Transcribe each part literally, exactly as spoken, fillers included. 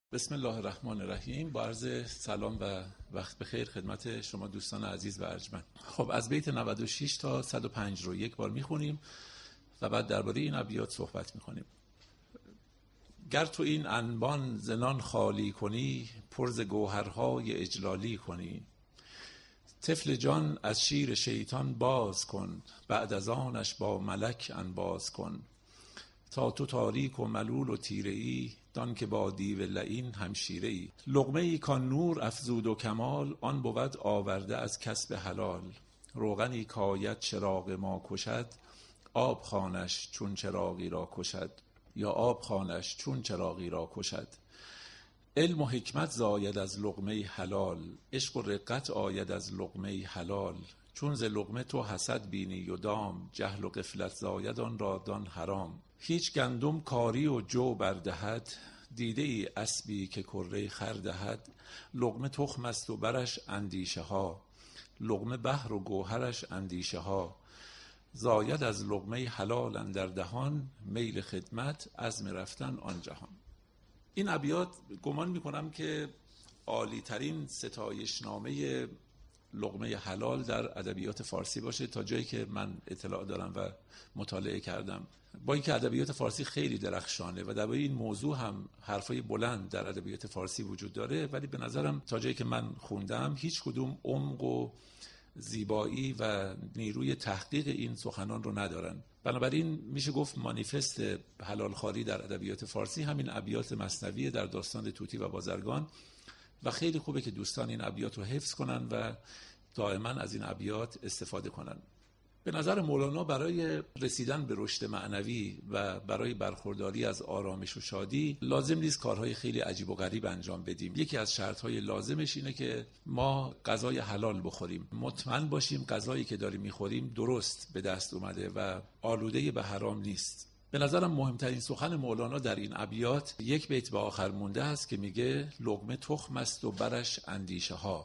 بسم الله الرحمن الرحیم. با عرض سلام و وقت بخیر خدمت شما دوستان عزیز و ارجمند. خب از بیت نود و شش تا صد و پنج رو یک بار میخونیم و بعد درباره این ابیات صحبت میکنیم. گر تو این انبان زنان خالی کنی، پر ز گوهرهای اجلالی کنی. طفل جان از شیر شیطان باز کن، بعد از آنش با ملک انباز کن. تا تو تاریک و ملول و تیره ای، دان که با دیو لعین همشیره ای. لقمه ای کان نور افزود و کمال، آن بود آورده از کسب حلال. روغنی کاید چراغ ما کشد، آب خوانش چون چراغی را کشد. یا آب خوانش چون چراغی را کشد. علم و حکمت زاید از لقمه حلال، عشق و رقت آید از لقمه حلال. چون ز لقمه تو حسد بینی و دام، جهل و غفلت زاید آن را دان حرام. هیچ گندم کاری و جو بردهد، دیده ای اسبی که کره خر دهد. لقمه تخم است و برش اندیشه ها، لقمه بحر و گوهرش اندیشه ها. زاید از لقمه حلال اندر دهان، میل خدمت عزم رفتن آن جهان. این ابیات گمان میکنم که عالی ترین ستایشنامه لقمه حلال در ادبیات فارسی باشه تا جایی که من اطلاع دارم و مطالعه کردم. با اینکه ادبیات فارسی خیلی درخشانه و درباره این موضوع هم حرفای بلند در ادبیات فارسی وجود داره، ولی به نظرم تا جایی که من خوندم هیچ کدوم عمق و زیبایی و نیروی تحقیق این سخنان رو ندارن. بنابراین میشه گفت مانیفست حلال خواری در ادبیات فارسی همین ابیات مثنوی در داستان طوطی و بازرگان و خیلی خوبه که دوستان این ابیات رو حفظ کنن و دائما از این ابیات استفاده کنن. به نظر مولانا برای رسیدن به رشد معنوی و برای برخورداری از آرامش و شادی لازم نیست کارهای خیلی عجیب و غریب انجام بدیم. یکی از شرطهای لازمش اینه که ما غذای حلال بخوریم، مطمئن باشیم غذایی که داریم میخوریم درست به دست اومده و آلوده به حرام نیست. به نظرم مهمترین سخن مولانا در این ابیات یک بیت به آخر مونده است که میگه لقمه تخم است و برش اندیشه ها.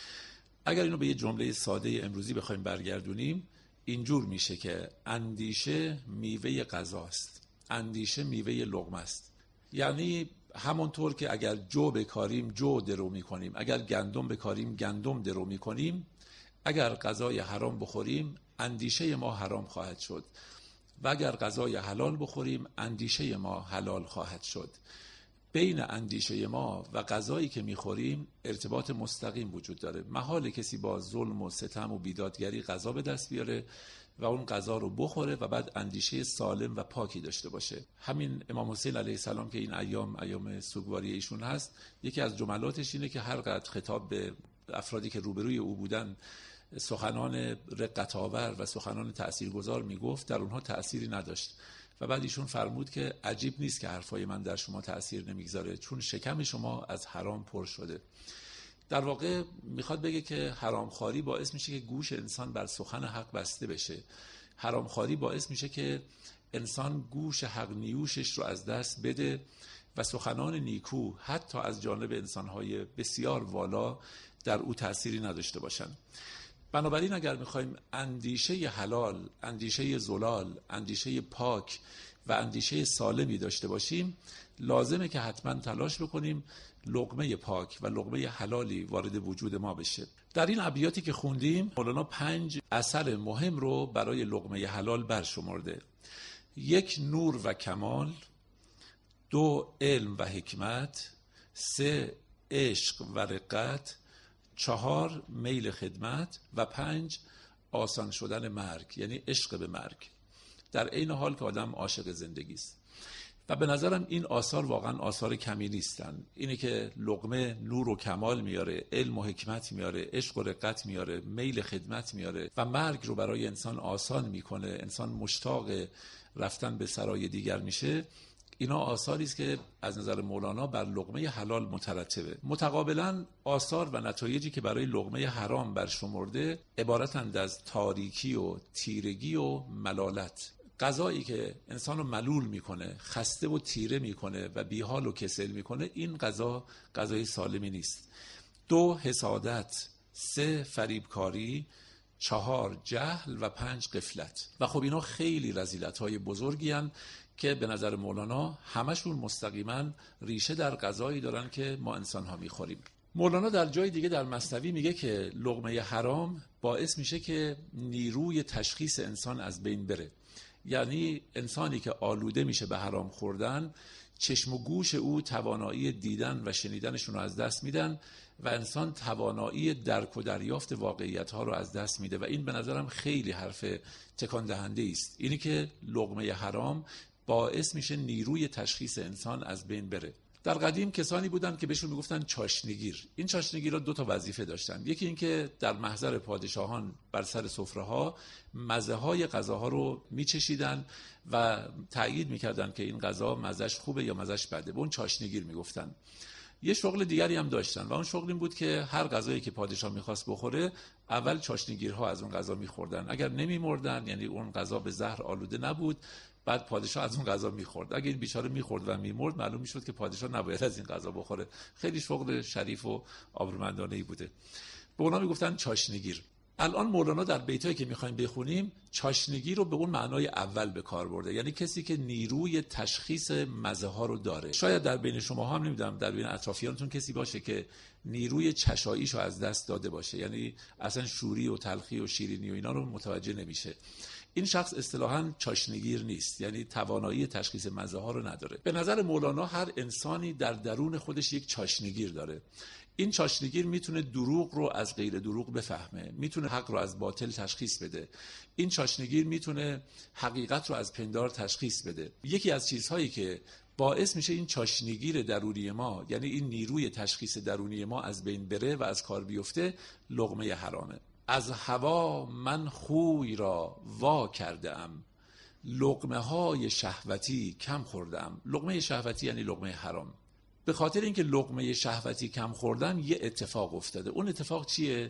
اگر اینو به یه جمله ساده امروزی بخوایم برگردونیم اینجور میشه که اندیشه میوه غذاست، اندیشه میوه لقمه است. یعنی همونطور که اگر جو بکاریم جو درو میکنیم، اگر گندم بکاریم گندم درو میکنیم، اگر غذای حرام بخوریم اندیشه ما حرام خواهد شد و اگر غذای حلال بخوریم اندیشه ما حلال خواهد شد. بین اندیشه ما و غذایی که میخوریم ارتباط مستقیم وجود داره. محال کسی با ظلم و ستم و بیدادگری غذا به دست بیاره و اون غذا رو بخوره و بعد اندیشه سالم و پاکی داشته باشه. همین امام حسین علیه السلام که این ایام ایام سوگواری ایشون هست، یکی از جملاتش اینه که هر قدر خطاب به افرادی که روبروی او بودن سخنان رقت‌آور و سخنان تأثیرگذار میگفت، در اونها تأثیری نداشت و بعد ایشون فرمود که عجیب نیست که حرفای من در شما تأثیر نمیگذاره، چون شکم شما از حرام پر شده. در واقع میخواد بگه که حرامخواری باعث میشه که گوش انسان بر سخن حق بسته بشه. حرامخواری باعث میشه که انسان گوش حق نیوشش رو از دست بده و سخنان نیکو حتی از جانب انسانهای بسیار والا در او تأثیری نداشته باشن. بنابراین اگر میخوایم اندیشه حلال، اندیشه زلال، اندیشه پاک و اندیشه سالمی داشته باشیم، لازمه که حتما تلاش بکنیم لقمه پاک و لقمه حلالی وارد وجود ما بشه. در این ابیاتی که خوندیم مولانا پنج اثر مهم رو برای لقمه حلال برشمرده. یک، نور و کمال. دو، علم و حکمت. سه، عشق و رقت. چهار، میل خدمت. و پنج، آسان شدن مرگ، یعنی عشق به مرگ، در عین حال که آدم عاشق زندگی است. و به نظرم این آثار واقعا آثار کمی نیستن. اینه که لقمه نور و کمال میاره، علم و حکمت میاره، عشق و رقت میاره، میل خدمت میاره و مرگ رو برای انسان آسان میکنه، انسان مشتاق رفتن به سرای دیگر میشه. اینا آثاری است که از نظر مولانا بر لقمه حلال مترتبه. متقابلا آثار و نتایجی که برای لقمه حرام برشمرده عبارتند از تاریکی و تیرگی و ملالت. غذایی که انسانو ملول میکنه، خسته و تیره میکنه و بیحال و کسل میکنه، این غذا غذای سالمی نیست. دو، حسادت. سه، فریبکاری. چهار، جهل. و پنج، غفلت. و خب اینا خیلی رذیلت‌های بزرگی هستند که به نظر مولانا همشون مستقیما ریشه در غذایی دارن که ما انسان‌ها می‌خوریم. مولانا در جای دیگه در مثنوی میگه که لقمه حرام باعث میشه که نیروی تشخیص انسان از بین بره. یعنی انسانی که آلوده میشه به حرام خوردن، چشم و گوش او توانایی دیدن و شنیدنشون رو از دست میدن و انسان توانایی درک و دریافت واقعیت ها رو از دست میده و این به نظرم خیلی حرف تکان دهنده است. اینی که لقمه حرام باعث میشه نیروی تشخیص انسان از بین بره. در قدیم کسانی بودند که بهشون میگفتن چاشنیگیر. این چاشنیگیرها دو تا وظیفه داشتن. یکی این که در محضر پادشاهان بر سر سفره‌ها مزه های غذاها رو میچشیدن و تأیید میکردن که این غذا مزهش خوبه یا مزهش بده. به اون چاشنیگیر میگفتن. یه شغل دیگری هم داشتن و اون شغل این بود که هر غذایی که پادشاه میخواست بخوره اول چاشنیگیرها از اون غذا میخوردن. اگر نمیمردن، یعنی اون غذا به زهر آلوده نبود، بعد پادشاه از اون غذا میخورد. اگه این بیچاره میخورد و میمرد، معلوم میشد که پادشاه نباید از این غذا بخوره. خیلی شغل شریف و آبرومندانه‌ای بوده. به اونا میگفتن چاشنیگیر. الان مولانا در بیتایی که میخوایم بخونیم چاشنیگیر رو به اون معنای اول به کار برده، یعنی کسی که نیروی تشخیص مزه ها رو داره. شاید در بین شما هم نمیدونم در بین اطرافیانتون کسی باشه که نیروی چشاییشو از دست داده باشه، یعنی اصلا شوری و تلخی و شیرینی و اینا رو متوجه نمیشه. این شخص اصطلاحاً چاشنیگیر نیست، یعنی توانایی تشخیص مزه ها رو نداره. به نظر مولانا هر انسانی در درون خودش یک چاشنیگیر داره. این چاشنیگیر میتونه دروغ رو از غیر دروغ بفهمه، میتونه حق رو از باطل تشخیص بده. این چاشنیگیر میتونه حقیقت رو از پندار تشخیص بده. یکی از چیزهایی که باعث میشه این چاشنیگیر درونی ما، یعنی این نیروی تشخیص درونی ما از بین بره و از کار بیفته، لقمه حرامه. از هوا من خوی را وا کرده ام، لقمه های شهوتی کم خوردم. لقمه شهوتی یعنی لقمه حرام. به خاطر اینکه لقمه شهوتی کم خوردم یه اتفاق افتاده. اون اتفاق چیه؟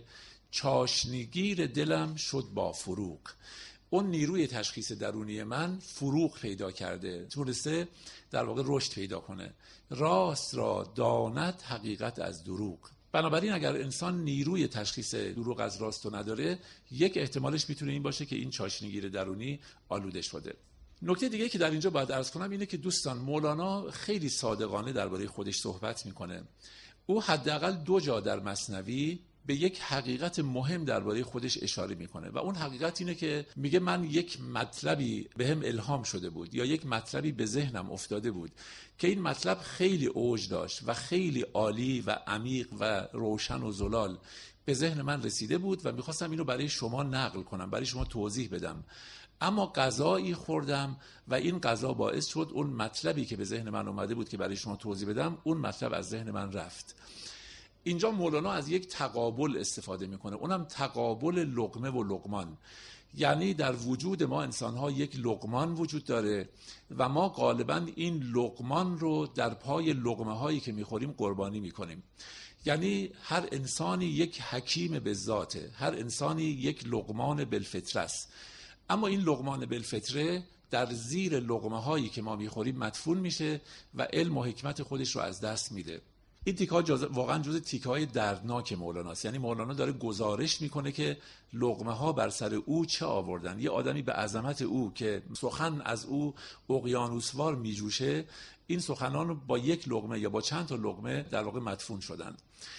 چاشنیگیر دلم شد با فروغ. اون نیروی تشخیص درونی من فروغ پیدا کرده، تونسته در واقع رشد پیدا کنه. راست را داند حقیقت از دروغ. بنابراین اگر انسان نیروی تشخیص دروغ از راست رو نداره، یک احتمالش میتونه این باشه که این چاشنیگیر درونی آلوده شده. نکته دیگه که در اینجا باید عرض کنم اینه که دوستان، مولانا خیلی صادقانه درباره خودش صحبت میکنه. او حداقل دو جا در مثنوی به یک حقیقت مهم درباره خودش اشاره میکنه و اون حقیقت اینه که میگه من یک مطلبی بهم الهام شده بود یا یک مطلبی به ذهنم افتاده بود که این مطلب خیلی اوج داشت و خیلی عالی و عمیق و روشن و زلال به ذهن من رسیده بود و میخواستم اینو برای شما نقل کنم، برای شما توضیح بدم. اما غذایی خوردم و این غذا باعث شد اون مطلبی که به ذهن من اومده بود که برای شما توضیح بدم، اون مطلب از ذهن من رفت. اینجا مولانا از یک تقابل استفاده میکنه، اونم تقابل لقمه و لقمان. یعنی در وجود ما انسان‌ها یک لقمان وجود داره و ما غالباً این لقمان رو در پای لقمه هایی که میخوریم قربانی میکنیم. یعنی هر انسانی یک حکیم به ذاته، هر انسانی یک لقمان بالفطره است. اما این لقمان بالفطره در زیر لقمه هایی که ما میخوریم مدفون میشه و علم و حکمت خودش رو از دست میده. این تیکه ها جز... واقعا جز تیکه های دردناک مولاناست. یعنی مولانا داره گزارش میکنه که لقمه ها بر سر او چه آوردن. یه آدمی به عظمت او که سخن از او اقیانوسوار میجوشه، این سخنان رو با یک لقمه یا با چند تا لقمه در واقع مدفون شدن.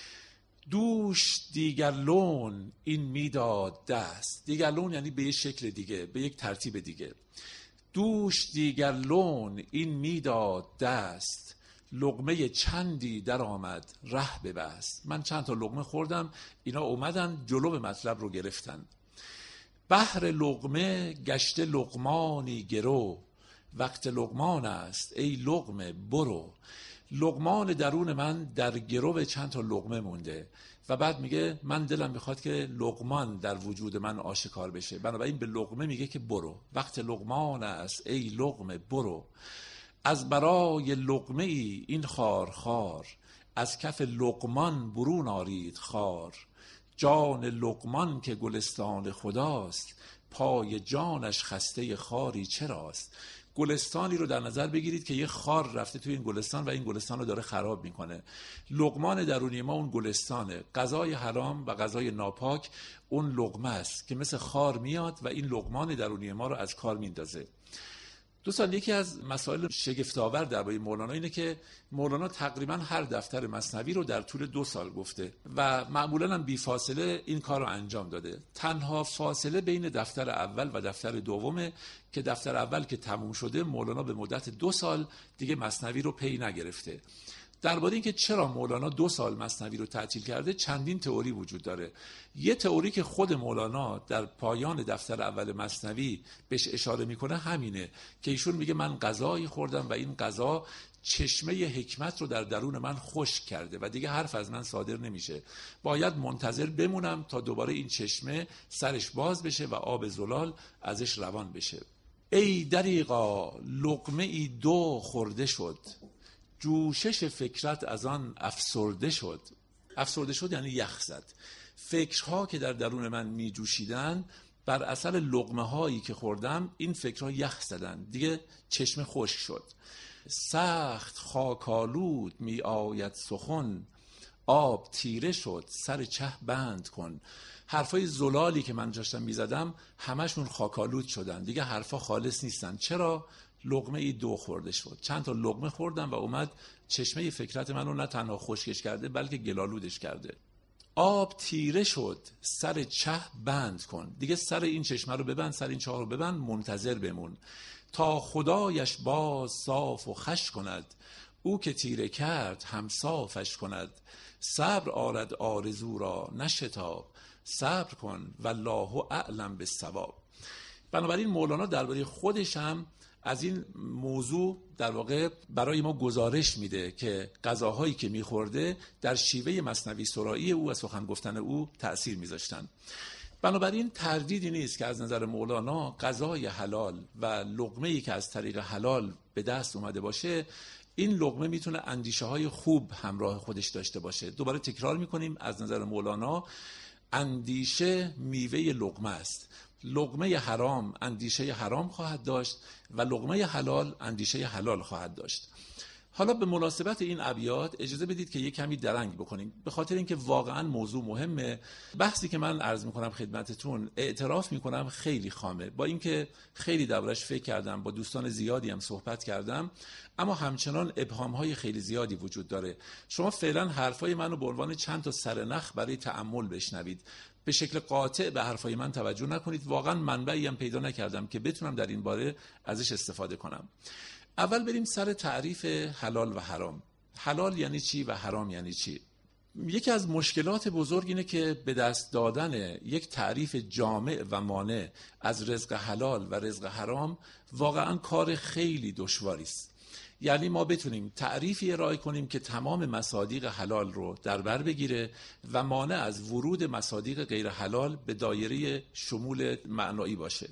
دوش دیگر لون این میداد دست. دیگر لون یعنی به یک شکل دیگه، به یک ترتیب دیگه. دوش دیگر لون این میداد دست، لقمه چندی در آمد ره ببست. من چند تا لقمه خوردم، اینا اومدن جلو مطلب رو گرفتن. بحر لقمه گشته لقمانی گرو، وقت لقمان است ای لقمه برو. لقمان درون من در گرو چند تا لقمه مونده و بعد میگه من دلم میخواد که لقمان در وجود من آشکار بشه، بنابراین به لقمه میگه که برو. وقت لقمان است ای لقمه برو. از برای لقمه ای این خار خار، از کف لقمان برون آرید خار. جان لقمان که گلستان خداست، پای جانش خسته خاری چراست. گلستانی رو در نظر بگیرید که یه خار رفته توی این گلستان و این گلستان رو داره خراب میکنه. لقمان درونی ما اون گلستانه. غذای حرام و غذای ناپاک اون لقمه است که مثل خار میاد و این لقمان درونی ما رو از کار میندازه. دوستان یکی از مسائل شگفت‌آور درباره مولانا اینه که مولانا تقریبا هر دفتر مثنوی رو در طول دو سال گفته و معمولاً هم بی فاصله این کار رو انجام داده. تنها فاصله بین دفتر اول و دفتر دومه که دفتر اول که تموم شده مولانا به مدت دو سال دیگه مثنوی رو پی نگرفته. درباره اینکه چرا مولانا دو سال مثنوی رو تعطیل کرده چندین تئوری وجود داره. یه تئوری که خود مولانا در پایان دفتر اول مثنوی بهش اشاره میکنه همینه که ایشون میگه من غذایی خوردم و این غذا چشمه حکمت رو در درون من خشک کرده و دیگه حرف از من صادر نمیشه. باید منتظر بمونم تا دوباره این چشمه سرش باز بشه و آب زلال ازش روان بشه. ای دریغا لقمه ای دو خورده شد، جوشش فکرت از آن افسرده شد. افسرده شد یعنی یخ زد. فکرها که در درون من می جوشیدن بر اثر لقمه هایی که خوردم این فکرها یخ زدن، دیگه چشم خشک شد. سخت خاکالود می آید سخن، آب تیره شد سر چه بند کن. حرفای زلالی که من داشتم می زدم همشون خاکالود شدن، دیگه حرفا خالص نیستن. چرا؟ لقمه ای دو خورده شد. چند تا لقمه خوردم و اومد چشمه فکرت منو نه تنها خشکش کرده بلکه گلالودش کرده. آب تیره شد سر چه بند کن، دیگه سر این چشمه رو ببند، سر این چاه رو ببند، منتظر بمون تا خدایش باز صاف و خوش کند. او که تیره کرد هم صافش کند. صبر آرد آرزو را نشتاب، صبر کن والله اعلم بالصواب. بنابراین مولانا درباره خودش هم از این موضوع در واقع برای ما گزارش میده که غذاهایی که میخورده در شیوه مثنوی سرایی او و سخن گفتن او تأثیر میذاشتن. بنابراین تردیدی نیست که از نظر مولانا غذای حلال و لقمه‌ای که از طریق حلال به دست اومده باشه، این لقمه میتونه اندیشه های خوب همراه خودش داشته باشه. دوباره تکرار میکنیم، از نظر مولانا اندیشه میوه لقمه است. لقمه حرام اندیشه حرام خواهد داشت و لقمه حلال اندیشه حلال خواهد داشت. حالا به مناسبت این ابیات اجازه بدید که یک کمی درنگ بکنیم، به خاطر اینکه واقعا موضوع مهمه. بحثی که من عرض میکنم خدمتتون، اعتراف میکنم خیلی خامه، با اینکه خیلی دربارش فکر کردم، با دوستان زیادی هم صحبت کردم، اما همچنان ابهام‌های خیلی زیادی وجود داره. شما فعلا حرفای منو به عنوان چند تا سرنخ برای تأمل بشنوید، به شکل قاطع به حرفای من توجه نکنید. واقعا منبعی هم پیدا نکردم که بتونم در این باره ازش استفاده کنم. اول بریم سر تعریف حلال و حرام. حلال یعنی چی و حرام یعنی چی؟ یکی از مشکلات بزرگ اینه که به دست دادن یک تعریف جامع و مانع از رزق حلال و رزق حرام واقعا کار خیلی دشواری است. یعنی ما بتونیم تعریفی ارائه کنیم که تمام مصادیق حلال رو در بر بگیره و مانع از ورود مصادیق غیر حلال به دایره شمول معنایی باشه.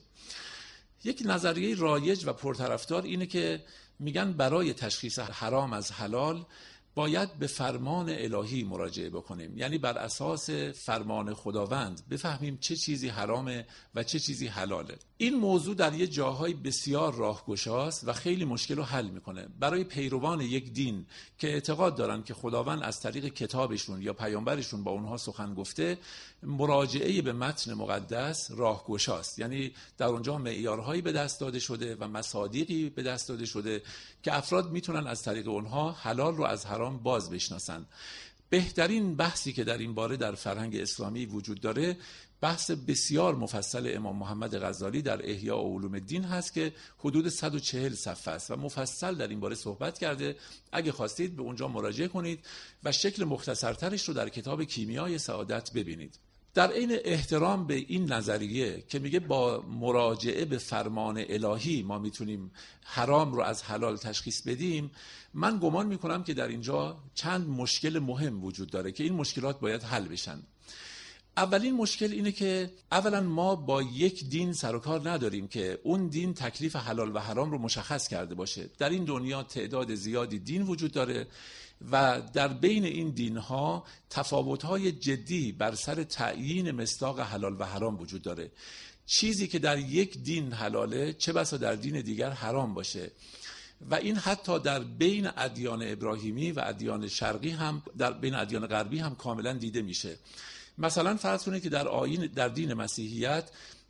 یک نظریه رایج و پرطرفدار اینه که میگن برای تشخیص حرام از حلال باید به فرمان الهی مراجعه بکنیم، یعنی بر اساس فرمان خداوند بفهمیم چه چیزی حرامه و چه چیزی حلاله. این موضوع در یه جاهای بسیار راهگشاست و خیلی مشکل رو حل میکنه. برای پیروان یک دین که اعتقاد دارن که خداوند از طریق کتابشون یا پیامبرشون با اونها سخن گفته، مراجعه به متن مقدس راهگشاست. یعنی در اونجا معیارهایی به دست داده شده و مصادیقی به دست داده شده که افراد میتونن از طریق اونها حلال رو از حرام باز بشناسن. بهترین بحثی که در این باره در فرهنگ اسلامی وجود داره، بحث بسیار مفصل امام محمد غزالی در احیاء علوم الدین هست که حدود صد و چهل صفحه است و مفصل در این باره صحبت کرده. اگه خواستید به اونجا مراجعه کنید و شکل مختصرترش رو در کتاب کیمیای سعادت ببینید. در عین احترام به این نظریه که میگه با مراجعه به فرمان الهی ما میتونیم حرام رو از حلال تشخیص بدیم، من گمان میکنم که در اینجا چند مشکل مهم وجود داره که این مشکلات باید حل بشن. اولین مشکل اینه که اولا ما با یک دین سر و کار نداریم که اون دین تکلیف حلال و حرام رو مشخص کرده باشه. در این دنیا تعداد زیادی دین وجود داره و در بین این دینها تفاوت‌های جدی بر سر تعیین مصداق حلال و حرام وجود داره. چیزی که در یک دین حلاله چه بسا در دین دیگر حرام باشه و این حتی در بین ادیان ابراهیمی و ادیان شرقی هم، در بین ادیان غربی هم کاملا دیده میشه. مثلا فرض کنید که در آیین در دین مسیحیت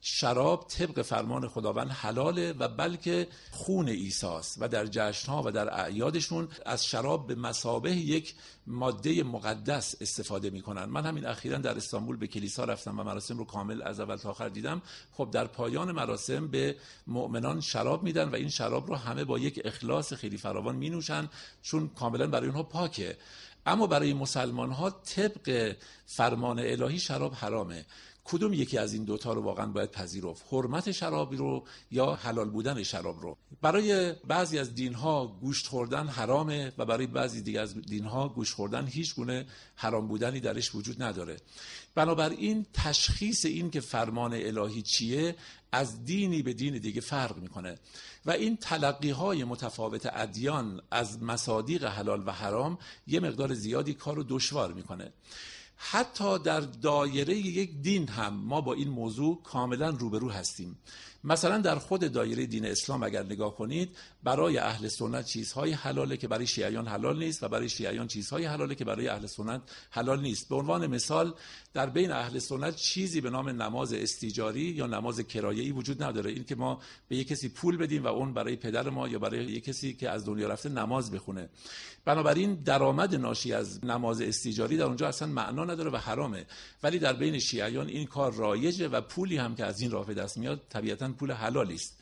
شراب طبق فرمان خداوند حلاله و بلکه خون عیسی است و در جشن‌ها و در اعیادشون از شراب به مثابه یک ماده مقدس استفاده میکنن. من همین اخیراً در استانبول به کلیسا رفتم و مراسم رو کامل از اول تا آخر دیدم. خب در پایان مراسم به مؤمنان شراب میدن و این شراب رو همه با یک اخلاص خیلی فراوان مینوشن چون کاملا برای اونها پاکه. اما برای مسلمان ها طبق فرمان الهی شراب حرامه. کدوم یکی از این دوتا رو واقعا باید پذیرفت؟ حرمت شراب رو یا حلال بودن شراب رو؟ برای بعضی از دینها گوشت خوردن حرامه و برای بعضی دیگه از دینها گوشت خوردن هیچ گونه حرام بودنی درش وجود نداره. بنابراین تشخیص این که فرمان الهی چیه از دینی به دین دیگه فرق میکنه و این تلقی‌های متفاوت ادیان از مصادیق حلال و حرام یه مقدار زیادی کار رو دشوار میکنه. حتی در دایره یک دین هم ما با این موضوع کاملا روبرو هستیم. مثلا در خود دایره دین اسلام اگر نگاه کنید، برای اهل سنت چیزهای حلاله که برای شیعیان حلال نیست و برای شیعیان چیزهای حلاله که برای اهل سنت حلال نیست. به عنوان مثال در بین اهل سنت چیزی به نام نماز استیجاری یا نماز کرایه‌ای وجود نداره. این که ما به یک کسی پول بدیم و اون برای پدر ما یا برای یک کسی که از دنیا رفته نماز بخونه. بنابراین درآمد ناشی از نماز استیجاری در اونجا اصلا معنا نداره و حرامه. ولی در بین شیعیان این کار رایجه و پولی هم که از این راه به دست میاد طبیعتاً پول حلالی است.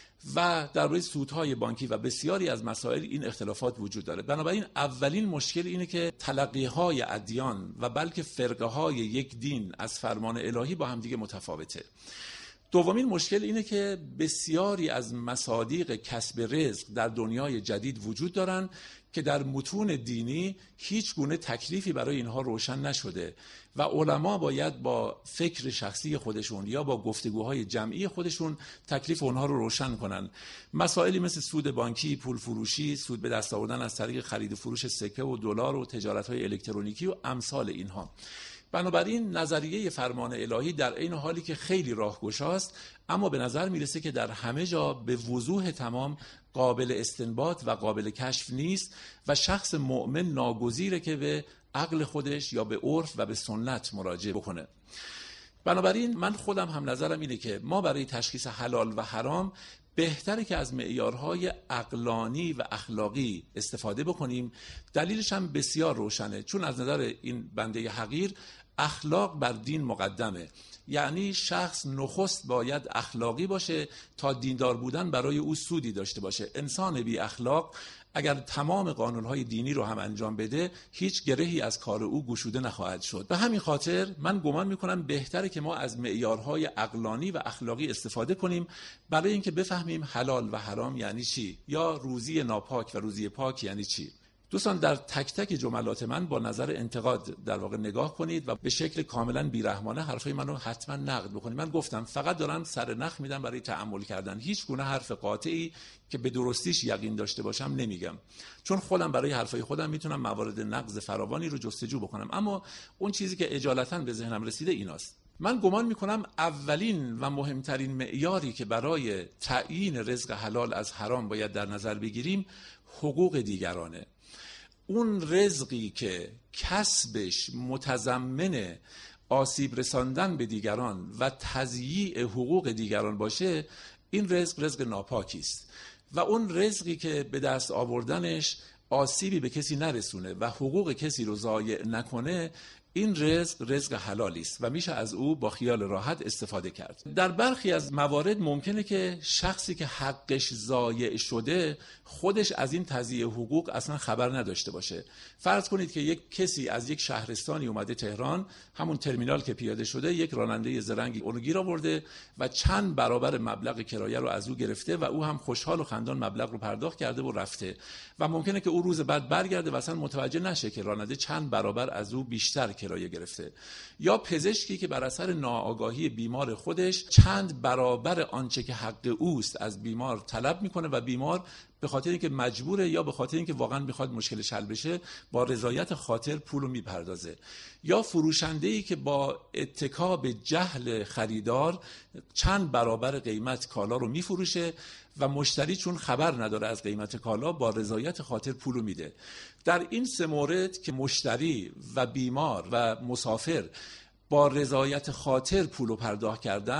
و درباره سودهای بانکی و بسیاری از مسائل این اختلافات وجود داره. بنابراین اولین مشکل اینه که تلقی‌های ادیان و بلکه فرقه‌های یک دین از فرمان الهی با هم دیگه متفاوته. دومین مشکل اینه که بسیاری از مصادیق کسب رزق در دنیای جدید وجود دارن که در متون دینی هیچ گونه تکلیفی برای اینها روشن نشده و علما باید با فکر شخصی خودشون یا با گفتگوهای جمعی خودشون تکلیف اونها رو روشن کنن. مسائلی مثل سود بانکی، پول فروشی، سود به دست آوردن از طریق خرید و فروش سکه و دلار و تجارت‌های الکترونیکی و امثال اینها. بنابراین نظریه فرمان الهی در این حالی که خیلی راهگشاست، اما به نظر میرسه که در همه جا به وضوح تمام قابل استنباط و قابل کشف نیست و شخص مؤمن ناگزیره که به عقل خودش یا به عرف و به سنت مراجعه بکنه. بنابراین من خودم هم نظرم اینه که ما برای تشخیص حلال و حرام بهتره که از معیارهای عقلانی و اخلاقی استفاده بکنیم. دلیلش هم بسیار روشنه، چون از نظر این بنده حقیر اخلاق بر دین مقدمه. یعنی شخص نخست باید اخلاقی باشه تا دیندار بودن برای او سودی داشته باشه. انسان بی اخلاق اگر تمام قانونهای دینی رو هم انجام بده هیچ گرهی از کار او گشوده نخواهد شد. به همین خاطر من گمان میکنم بهتره که ما از معیارهای عقلانی و اخلاقی استفاده کنیم برای اینکه بفهمیم حلال و حرام یعنی چی یا روزی ناپاک و روزی پاک یعنی چی. دوستان در تک تک جملات من با نظر انتقاد در واقع نگاه کنید و به شکل کاملا بیرحمانه حرفای منو حتما نقد بکنید. من گفتم فقط دارم سر نخ میدم برای تأمل کردن، هیچ گونه حرف قاطعی که به درستیش یقین داشته باشم نمیگم، چون خودم برای حرفای خودم میتونم موارد نقض فراوانی رو جستجو بکنم. اما اون چیزی که اجالتا به ذهنم رسیده ایناست. من گمان میکنم اولین و مهمترین معیاری که برای تعیین رزق حلال از حرام باید در نظر بگیریم حقوق دیگرانه. اون رزقی که کسبش متضمن آسیب رساندن به دیگران و تضییع حقوق دیگران باشه، این رزق رزق ناپاکی است و اون رزقی که به دست آوردنش آسیبی به کسی نرسونه و حقوق کسی رو ضایع نکنه، این رزق رزق حلالی است و میشه از او با خیال راحت استفاده کرد. در برخی از موارد ممکنه که شخصی که حقش ضایع شده خودش از این تضییع حقوق اصلا خبر نداشته باشه. فرض کنید که یک کسی از یک شهرستانی اومده تهران، همون ترمینال که پیاده شده یک راننده زرنگی اونو گیر آورده و چند برابر مبلغ کرایه رو از او گرفته و او هم خوشحال و خندان مبلغ رو پرداخت کرده و رفته و ممکنه که او روز بعد برگرده و اصلا متوجه نشه که راننده چند برابر از او بیشتر کرایه گرفته. یا پزشکی که بر اثر ناآگاهی بیمار خودش چند برابر آنچه که حق اوست از بیمار طلب میکنه و بیمار به خاطر اینکه مجبوره یا به خاطر اینکه واقعا میخواد مشکلش حل بشه با رضایت خاطر پولو میپردازه. یا فروشنده‌ای که با اتکا به جهل خریدار چند برابر قیمت کالا رو میفروشه و مشتری چون خبر نداره از قیمت کالا با رضایت خاطر پولو میده. در این سه مورد که مشتری و بیمار و مسافر با رضایت خاطر پولو پرداخت کردن،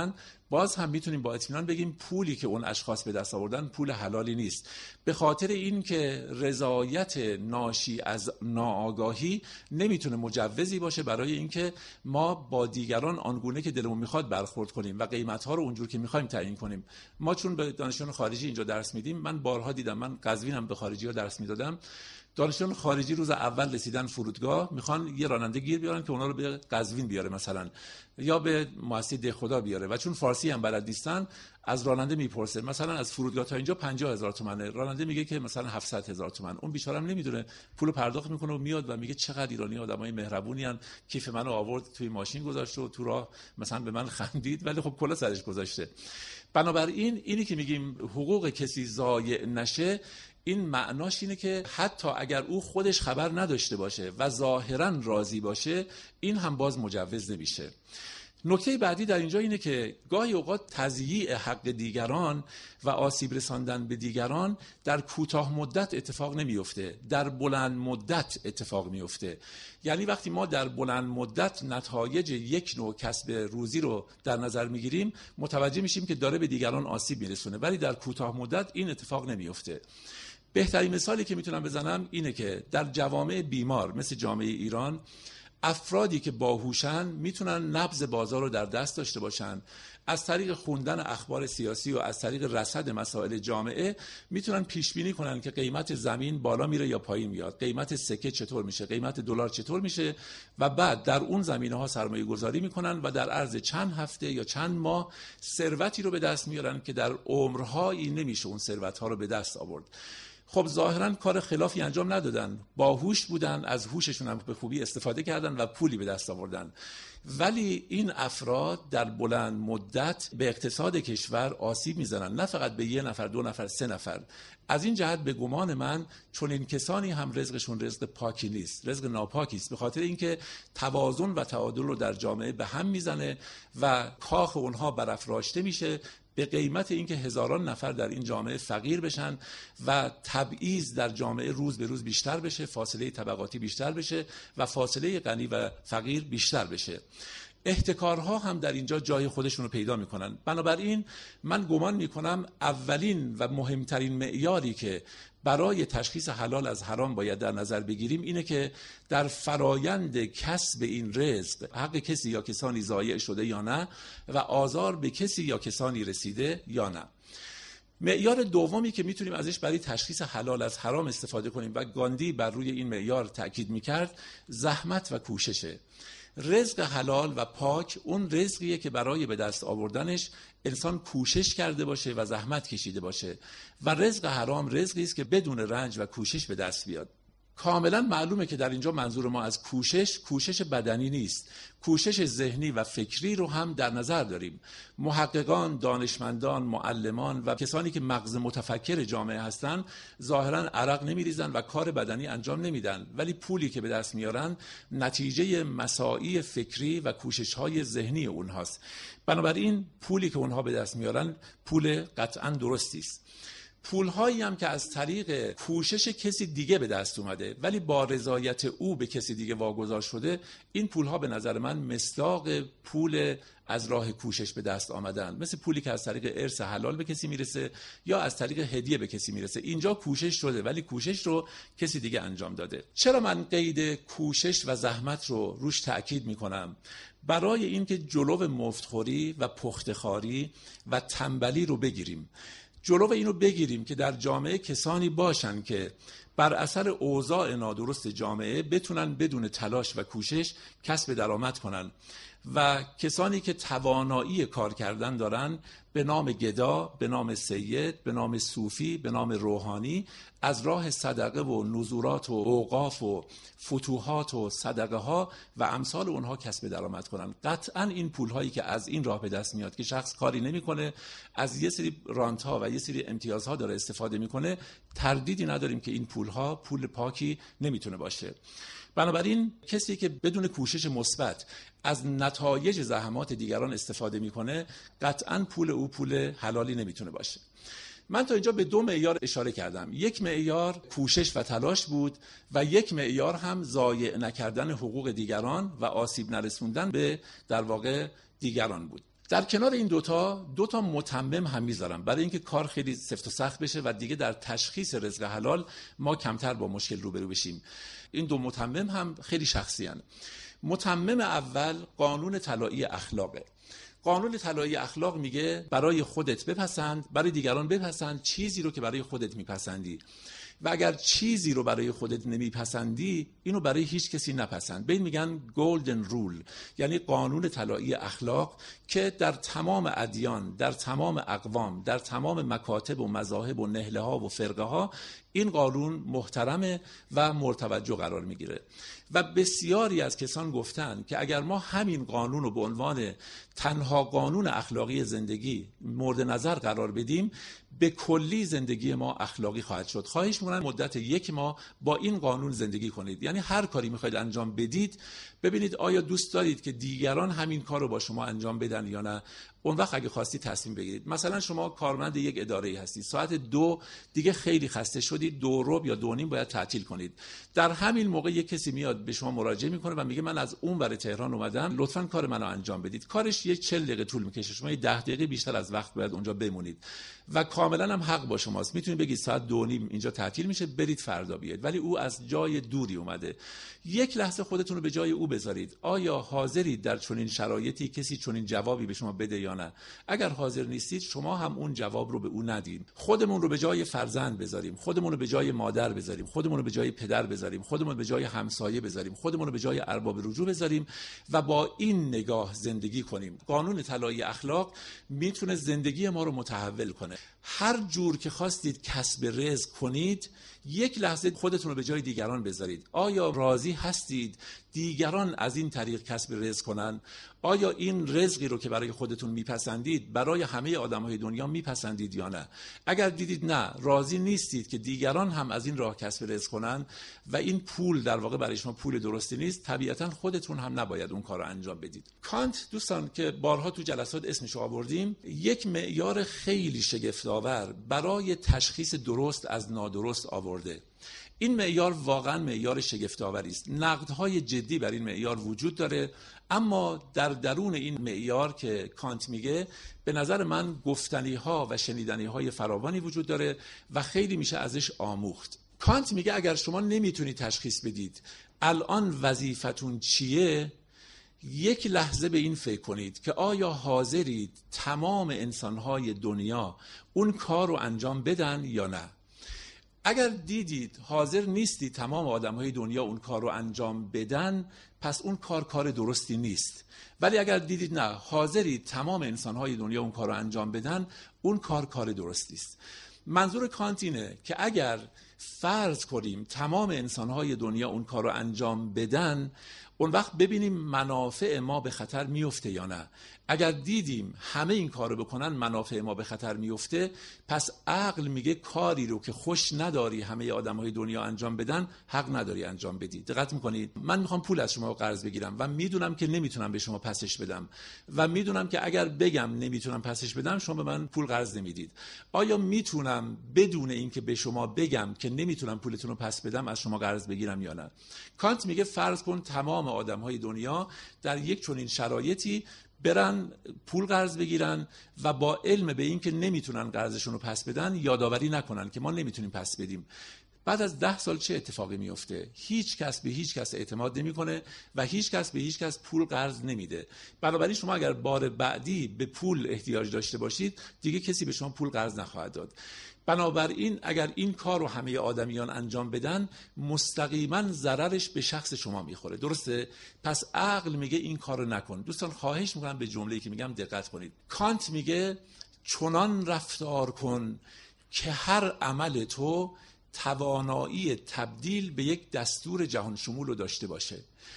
باز هم میتونیم با اطمینان بگیم پولی که اون اشخاص به دست آوردن پول حلالی نیست، به خاطر این که رضایت ناشی از ناآگاهی نمیتونه مجوزی باشه برای اینکه ما با دیگران آنگونه که دلمون میخواد برخورد کنیم و قیمت‌ها رو اونجور که میخوایم تعیین کنیم. ما چون به دانشجویان خارجی اینجا درس میدیم، من بارها دیدم، من قزوینم به خارجی‌ها درس میدادم، دانشجویان خارجی روز اول رسیدن فرودگاه میخوان یه راننده گیر بیارن که اونا رو به قزوین بیاره مثلا، یا به مؤسسه دهخدا بیاره، و چون فارسی هم بلد نیستن از راننده میپرسه مثلا از فرودگاه تا اینجا پنجاه هزار تومانه، راننده میگه که مثلا هفتصد هزار تومان، اون بیچاره هم نمیدونه، پولو پرداخت میکنه و میاد و میگه چقدر ایرانی آدمای مهربونی ان، کیف منو آورد توی ماشین گذاشت و تو راه مثلا به من خندید، ولی خب کلا سرش گذاشته. بنابراین اینی که میگیم حقوق کسی ضایع نشه، این معناش اینه که حتی اگر او خودش خبر نداشته باشه و ظاهراً راضی باشه، این هم باز مجوز نمیشه. نکته بعدی در اینجا اینه که گاهی اوقات تضییع حق دیگران و آسیب رساندن به دیگران در کوتاه مدت اتفاق نمیفته، در بلند مدت اتفاق میفته. یعنی وقتی ما در بلند مدت نتایج یک نوع کسب روزی رو در نظر میگیریم، متوجه میشیم که داره به دیگران آسیب میرسونه، ولی در کوتاه مدت این اتفاق نمیفته. بهترین مثالی که میتونم بزنم اینه که در جوامع بیمار مثل جامعه ایران، افرادی که باهوشن میتونن نبض بازار رو در دست داشته باشن، از طریق خوندن اخبار سیاسی و از طریق رصد مسائل جامعه میتونن پیش بینی کنن که قیمت زمین بالا میره یا پایین میاد، قیمت سکه چطور میشه، قیمت دلار چطور میشه، و بعد در اون زمینه‌ها سرمایه گذاری میکنن و در عرض چند هفته یا چند ماه ثروتی رو به دست میارن که در عمرهایی نمیشه اون ثروت‌ها رو به دست آورد. خب ظاهراً کار خلافی انجام ندادن، باهوش بودن، از هوششون هم به خوبی استفاده کردن و پولی به دست آوردن، ولی این افراد در بلند مدت به اقتصاد کشور آسیب میزنن، نه فقط به یه نفر، دو نفر، سه نفر. از این جهت به گمان من چون این کسانی هم رزقشون رزق پاکی نیست، رزق ناپاکی است، به خاطر اینکه توازن و تعادل رو در جامعه به هم میزنه و کاخ اونها برافراشته میشه، به قیمت اینکه هزاران نفر در این جامعه فقیر بشن و تبعیض در جامعه روز به روز بیشتر بشه، فاصله طبقاتی بیشتر بشه و فاصله غنی و فقیر بیشتر بشه. احتکارها هم در اینجا جای خودشون رو پیدا میکنن. بنابراین من گمان میکنم اولین و مهمترین معیاری که برای تشخیص حلال از حرام باید در نظر بگیریم اینه که در فرایند کسب این رزق حق کسی یا کسانی ضایع شده یا نه و آزار به کسی یا کسانی رسیده یا نه. معیار دومی که میتونیم ازش برای تشخیص حلال از حرام استفاده کنیم و گاندی بر روی این معیار تأکید میکرد، زحمت و کوششه. رزق حلال و پاک اون رزقیه که برای به دست آوردنش انسان کوشش کرده باشه و زحمت کشیده باشه، و رزق حرام رزقی است که بدون رنج و کوشش به دست بیاد. کاملا معلومه که در اینجا منظور ما از کوشش، کوشش بدنی نیست، کوشش ذهنی و فکری رو هم در نظر داریم. محققان، دانشمندان، معلمان و کسانی که مغز متفکر جامعه هستن ظاهرا عرق نمیریزن و کار بدنی انجام نمیدن، ولی پولی که به دست میارن نتیجه مساعی فکری و کوشش‌های ذهنی اونهاست. بنابراین پولی که اونها به دست میارن پول قطعاً درستی است. پولهایی هم که از طریق کوشش کسی دیگه به دست اومده ولی با رضایت او به کسی دیگه واگذار شده، این پولها به نظر من مصداق پول از راه کوشش به دست آمدن، مثل پولی که از طریق ارث حلال به کسی میرسه یا از طریق هدیه به کسی میرسه. اینجا کوشش شده ولی کوشش رو کسی دیگه انجام داده. چرا من قید کوشش و زحمت رو روش تأکید میکنم؟ برای اینکه جلو مفتخوری و پختخواری و تنبلی رو بگیریم. جلو اینو بگیریم که در جامعه کسانی باشن که بر اثر اوضاع نادرست جامعه بتونن بدون تلاش و کوشش کسب درآمد کنن، و کسانی که توانایی کار کردن دارن به نام گدا، به نام سید، به نام صوفی، به نام روحانی از راه صدقه و نذورات و اوقاف و فتوحات و صدقه ها و امثال اونها کسب درآمد کنن. قطعا این پول هایی که از این راه به دست میاد که شخص کاری نمیکنه، از یه سری رانت ها و یه سری امتیازها داره استفاده میکنه، تردیدی نداریم که این پول ها پول پاکی نمیتونه باشه. بنابراین کسی که بدون کوشش مثبت از نتایج زحمات دیگران استفاده میکنه، قطعاً پول او پول حلالی نمیتونه باشه. من تا اینجا به دو معیار اشاره کردم. یک معیار کوشش و تلاش بود و یک معیار هم ضایع نکردن حقوق دیگران و آسیب نرسوندن به در واقع دیگران بود. در کنار این دوتا دوتا متمم هم میذارم برای اینکه کار خیلی سفت و سخت بشه و دیگه در تشخیص رزق حلال ما کمتر با مشکل روبرو بشیم. این دو متمم هم خیلی شخصی هستند. متمم اول قانون طلایی اخلاقه. قانون طلایی اخلاق میگه برای خودت بپسند، برای دیگران بپسند چیزی رو که برای خودت میپسندی، و اگر چیزی رو برای خودت نمیپسندی اینو برای هیچ کسی نپسند. به این میگن گلدن رول، یعنی قانون طلایی اخلاق که در تمام ادیان، در تمام اقوام، در تمام مکاتب و مذاهب و نهله ها و فرقه ها این قانون محترمه و مرتوجه قرار میگیره. و بسیاری از کسان گفتن که اگر ما همین قانون رو به عنوان تنها قانون اخلاقی زندگی مورد نظر قرار بدیم، به کلی زندگی ما اخلاقی خواهد شد. خواهش می‌کنم مدت یک ماه با این قانون زندگی کنید. یعنی هر کاری می‌خواید انجام بدید ببینید آیا دوست دارید که دیگران همین کار رو با شما انجام بدن یا نه. اون وقت اگه خواستی تصمیم بگیرید. مثلا شما کارمند یک اداره‌ای هستید، ساعت دو دیگه خیلی خسته شدید، دو ربع یا دو نیم باید تعطیل کنید. در همین موقع یک کسی میاد به شما مراجعه میکنه و میگه من از اون ور تهران اومدم، لطفاً کار منو انجام بدید. کارش یک چهل دقیقه طول میکشه، شما ده دقیقه بیشتر از وقت باید اونجا بمونید و کاملا هم حق با شماست. میتونید بگید ساعت دو نیم اینجا تعطیل میشه، برید فردا بیاید. ولی او از جای دوری اومده. یک لحظه خودتون رو به جای او بذارید. آیا حاضرید در چنین شرایطی کسی چنین جوابی به شما بده یا نه؟ اگر حاضر نیستید شما هم اون جواب رو به او ندید. خودمون رو به جای فرزند بذاریم، خودمون رو به جای مادر بذاریم، خودمون رو به جای پدر بذاریم، خودمون رو به جای همسایه بذاریم، خودمون رو به جای ارباب رجوع بذاریم و با این نگاه زندگی کنیم. قانون طلایی اخلاق میتونه زندگی ما رو متحول کنه. هر جور که خواستید کسب رزق کنید، یک لحظه خودتون رو به جای دیگران بذارید. آیا راضی هستید دیگران از این طریق کسب رزق کنن؟ آیا این رزقی رو که برای خودتون میپسندید برای همه آدم‌های دنیا میپسندید یا نه؟ اگر دیدید نه، راضی نیستید که دیگران هم از این راه کسب رزق کنن و این پول در واقع برای شما پول درستی نیست، طبیعتاً خودتون هم نباید اون کار رو انجام بدید. کانت دوستان که بارها تو جلسات اسمش رو آوردیم، یک معیار خیلی شگفت‌آور برای تشخیص درست از نادرست آورده. این معیار واقعا معیار شگفت‌آوری است. نقدهای جدی بر این معیار وجود داره، اما در درون این معیار که کانت میگه به نظر من گفتنی‌ها و شنیدنی‌های فراوانی وجود داره و خیلی میشه ازش آموخت. کانت میگه اگر شما نمیتونید تشخیص بدید الان وظیفتون چیه، یک لحظه به این فکر کنید که آیا حاضرید تمام انسان‌های دنیا اون کار رو انجام بدن یا نه. اگر دیدید حاضر نیستید تمام آدم‌های دنیا اون کار رو انجام بدن، پس اون کار کار درستی نیست. ولی اگر دیدید نه، حاضرید تمام انسان‌های دنیا اون کار رو انجام بدن، اون کار کار درستی است. منظور کانت اینه که اگر فرض کنیم تمام انسان‌های دنیا اون کار رو انجام بدن، اون وقت ببینیم منافع ما به خطر میفته یا نه. اگر دیدیم همه این کار رو بکنن منافع ما به خطر میفته، پس عقل میگه کاری رو که خوش نداری همه آدم‌های دنیا انجام بدن، حق نداری انجام بدی. دقت میکنید؟ من میخوام پول از شما قرض بگیرم و میدونم که نمیتونم به شما پسش بدم و میدونم که اگر بگم نمیتونم پسش بدم شما به من پول قرض نمیدید. آیا میتونم بدون اینکه به شما بگم که نمیتونم پولتون رو پس بدم از شما قرض بگیرم یا نه؟ کانت میگه فرض کن تمام آدم‌های دنیا در یک چنین شرایطی برن پول قرض بگیرن و با علم به این که نمیتونن قرضشون رو پس بدن یادآوری نکنن که ما نمیتونیم پس بدیم. بعد از ده سال چه اتفاقی میفته؟ هیچ کس به هیچ کس اعتماد نمیکنه و هیچ کس به هیچ کس پول قرض نمیده. بنابراین شما اگر بار بعدی به پول احتیاج داشته باشید دیگه کسی به شما پول قرض نخواهد داد. بنابراین اگر این کار رو همه آدمیان انجام بدن مستقیما ضررش به شخص شما میخوره. درسته؟ پس عقل میگه این کار رو نکن. دوستان خواهش میکنم به جمله‌ای که میگم دقت کنید. کانت میگه چنان رفتار کن که هر عمل تو توانایی تبدیل به یک دستور جهان شمول رو داشته باشه.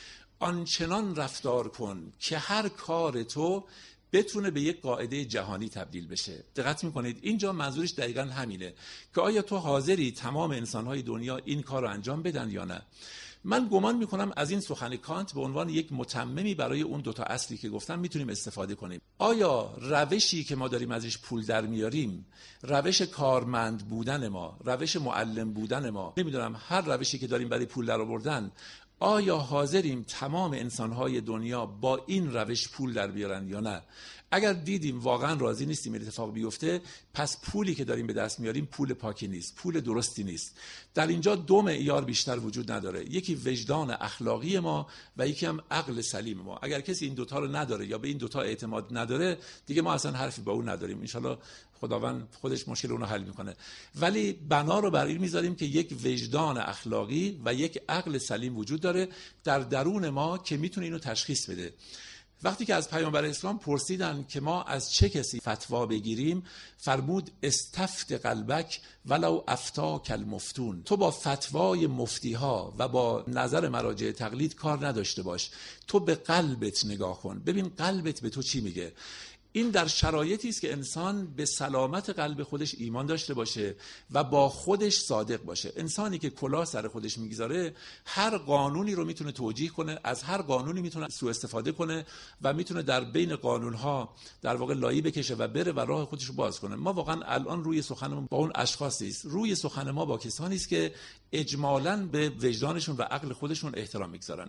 آنچنان رفتار کن که هر کار تو بتونه به یک قاعده جهانی تبدیل بشه. دقت میکنید؟ اینجا منظورش دقیقاً همینه که آیا تو حاضری تمام انسانهای دنیا این کار رو انجام بدن یا نه؟ من گمان میکنم از این سخن کانت به عنوان یک متممی برای اون دوتا اصلی که گفتم میتونیم استفاده کنیم. آیا روشی که ما داریم ازش پول در میاریم، روش کارمند بودن ما، روش معلم بودن ما، نمیدونم هر روشی که داریم برای پول در آوردن، آیا حاضریم تمام انسانهای دنیا با این روش پول در بیارن یا نه؟ اگر دیدیم واقعا راضی نیستیم این اتفاق بیفته، پس پولی که داریم به دست میاریم پول پاکی نیست، پول درستی نیست. در اینجا دو معیار بیشتر وجود نداره، یکی وجدان اخلاقی ما و یکی هم عقل سلیم ما. اگر کسی این دوتا رو نداره یا به این دوتا اعتماد نداره، دیگه ما اصلا حرفی با اون نداریم. ان شاءالله خداوند خودش مشکل اون رو حل میکنه. ولی بنا رو بر این میذاریم که یک وجدان اخلاقی و یک عقل سلیم وجود داره در درون ما که میتونه اینو تشخیص بده. وقتی که از پیامبر اسلام پرسیدن که ما از چه کسی فتوا بگیریم، فرمود استفت قلبک ولو افتاک المفتون. تو با فتوای مفتی ها و با نظر مراجع تقلید کار نداشته باش، تو به قلبت نگاه کن، ببین قلبت به تو چی میگه. این در شرایطی است که انسان به سلامت قلب خودش ایمان داشته باشه و با خودش صادق باشه. انسانی که کلاه سر خودش میگذاره هر قانونی رو میتونه توجیه کنه، از هر قانونی میتونه سوء استفاده کنه و میتونه در بین قانونها در واقع لایی بکشه و بره و راه خودش رو باز کنه. ما واقعا الان روی سخنمون با اون اشخاصی است، روی سخن ما با کسانی است که اجمالاً به وجدانشون و عقل خودشون احترام میگذارن.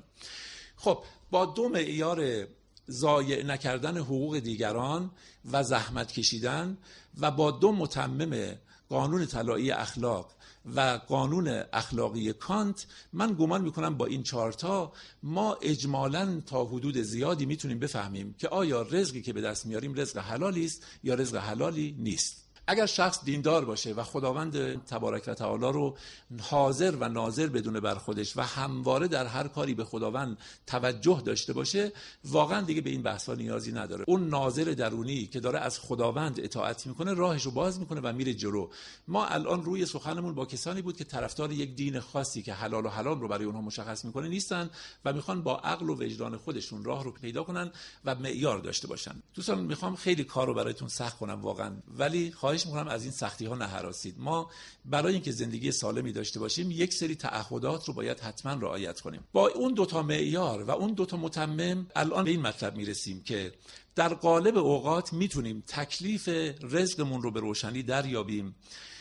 خب با دو معیار ضایع نکردن حقوق دیگران و زحمت کشیدن و با دو متمم قانون طلایی اخلاق و قانون اخلاقی کانت، من گمان میکنم با این چهارتا ما اجمالاً تا حدود زیادی میتونیم بفهمیم که آیا رزقی که به دست میاریم رزق حلالی است یا رزق حلالی نیست. اگر شخص دیندار باشه و خداوند تبارک و تعالی رو حاضر و ناظر بدونه بر خودش و همواره در هر کاری به خداوند توجه داشته باشه، واقعا دیگه به این بحثا نیازی نداره. اون ناظر درونی که داره از خداوند اطاعت میکنه راهش رو باز میکنه و میره جلو. ما الان روی سخنمون با کسانی بود که طرفدار یک دین خاصی که حلال و حرام رو برای اونها مشخص میکنه نیستن و میخوان با عقل و وجدان خودشون راه رو پیدا کنن و معیار داشته باشن. دوستان میخوام خیلی کارو براتون سخت کنم واقعا، ولی خواهش میکنم از این سختی ها نهراسید. ما برای اینکه زندگی سالمی داشته باشیم یک سری تعهدات رو باید حتما رعایت کنیم. با اون دوتا معیار و اون دوتا متمم الان به این مطلب میرسیم که در قالب اوقات میتونیم تکلیف رزقمون رو به روشنی دریابیم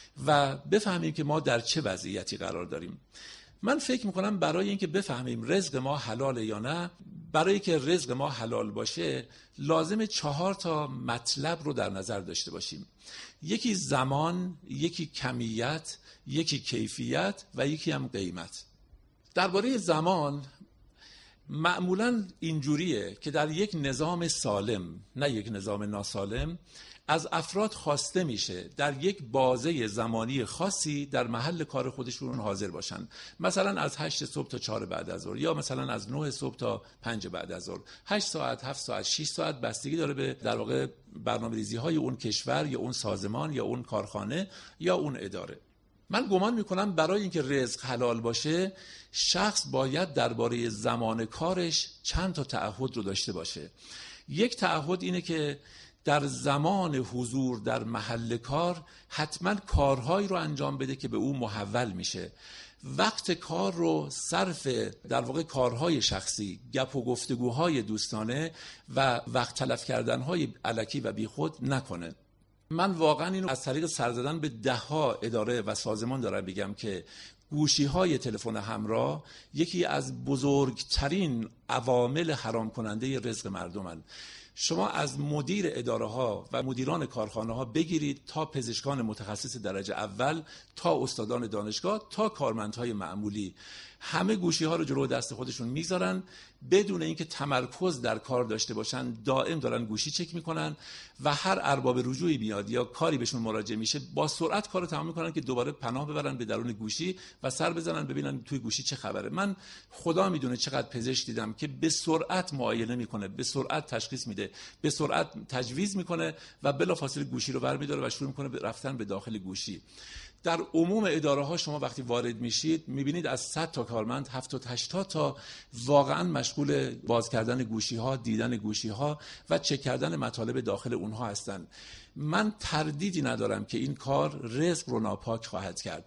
و بفهمیم که ما در چه وضعیتی قرار داریم. من فکر میکنم برای اینکه بفهمیم رزق ما حلاله یا نه، برای که رزق ما حلال باشه لازم چهار تا مطلب رو در نظر داشته باشیم. یکی زمان، یکی کمیت، یکی کیفیت و یکی هم قیمت. درباره زمان معمولاً اینجوریه که در یک نظام سالم، نه یک نظام ناسالم، از افراد خواسته میشه در یک بازه زمانی خاصی در محل کار خودشون حاضر باشن. مثلا از هشت صبح تا چهار بعد از ظهر، یا مثلا از نه صبح تا پنج بعد از ظهر. هشت ساعت، هفت ساعت، شش ساعت بستگی داره به در واقع برنامه‌ریزی های اون کشور یا اون سازمان یا اون کارخانه یا اون اداره. من گمان میکنم برای اینکه رزق حلال باشه شخص باید درباره زمان کارش چند تا تعهد رو داشته باشه. یک تعهد اینه که در زمان حضور در محل کار حتما کارهایی رو انجام بده که به او محول میشه. وقت کار رو صرف در واقع کارهای شخصی، گپ و گفتگوهای دوستانه و وقت تلف کردنهای الکی و بیخود نکنه. من واقعا اینو از طریق سر زدن به ده ها اداره و سازمان دارم بگم که گوشی های تلفن همراه یکی از بزرگترین عوامل حرام کننده رزق مردمند. شما از مدیر اداره ها و مدیران کارخانه ها بگیرید تا پزشکان متخصص درجه اول، تا استادان دانشگاه، تا کارمندهای معمولی، همه گوشی ها رو جلو دست خودشون میذارن بدون اینکه تمرکز در کار داشته باشن. دائم دارن گوشی چک میکنن و هر ارباب رجوعی بیاد یا کاری بهشون مراجعه میشه با سرعت کارو تمام میکنن که دوباره پناه ببرن به درون گوشی و سر بزنن ببینن توی گوشی چه خبره. من خدا میدونه چقدر پزشک دیدم که به سرعت معاینه میکنه، به سرعت تشخیص میده، به سرعت تجویز میکنه و بلافاصله گوشی رو برمیداره و شروع میکنه به رفتن به داخل گوشی. در عموم اداره ها شما وقتی وارد میشید میبینید از صد تا کارمند هفتاد هشتاد تا واقعا مشغول باز کردن گوشی ها، دیدن گوشی ها و چک کردن مطالب داخل اونها هستند. من تردیدی ندارم که این کار رزق رو ناپاک خواهد کرد.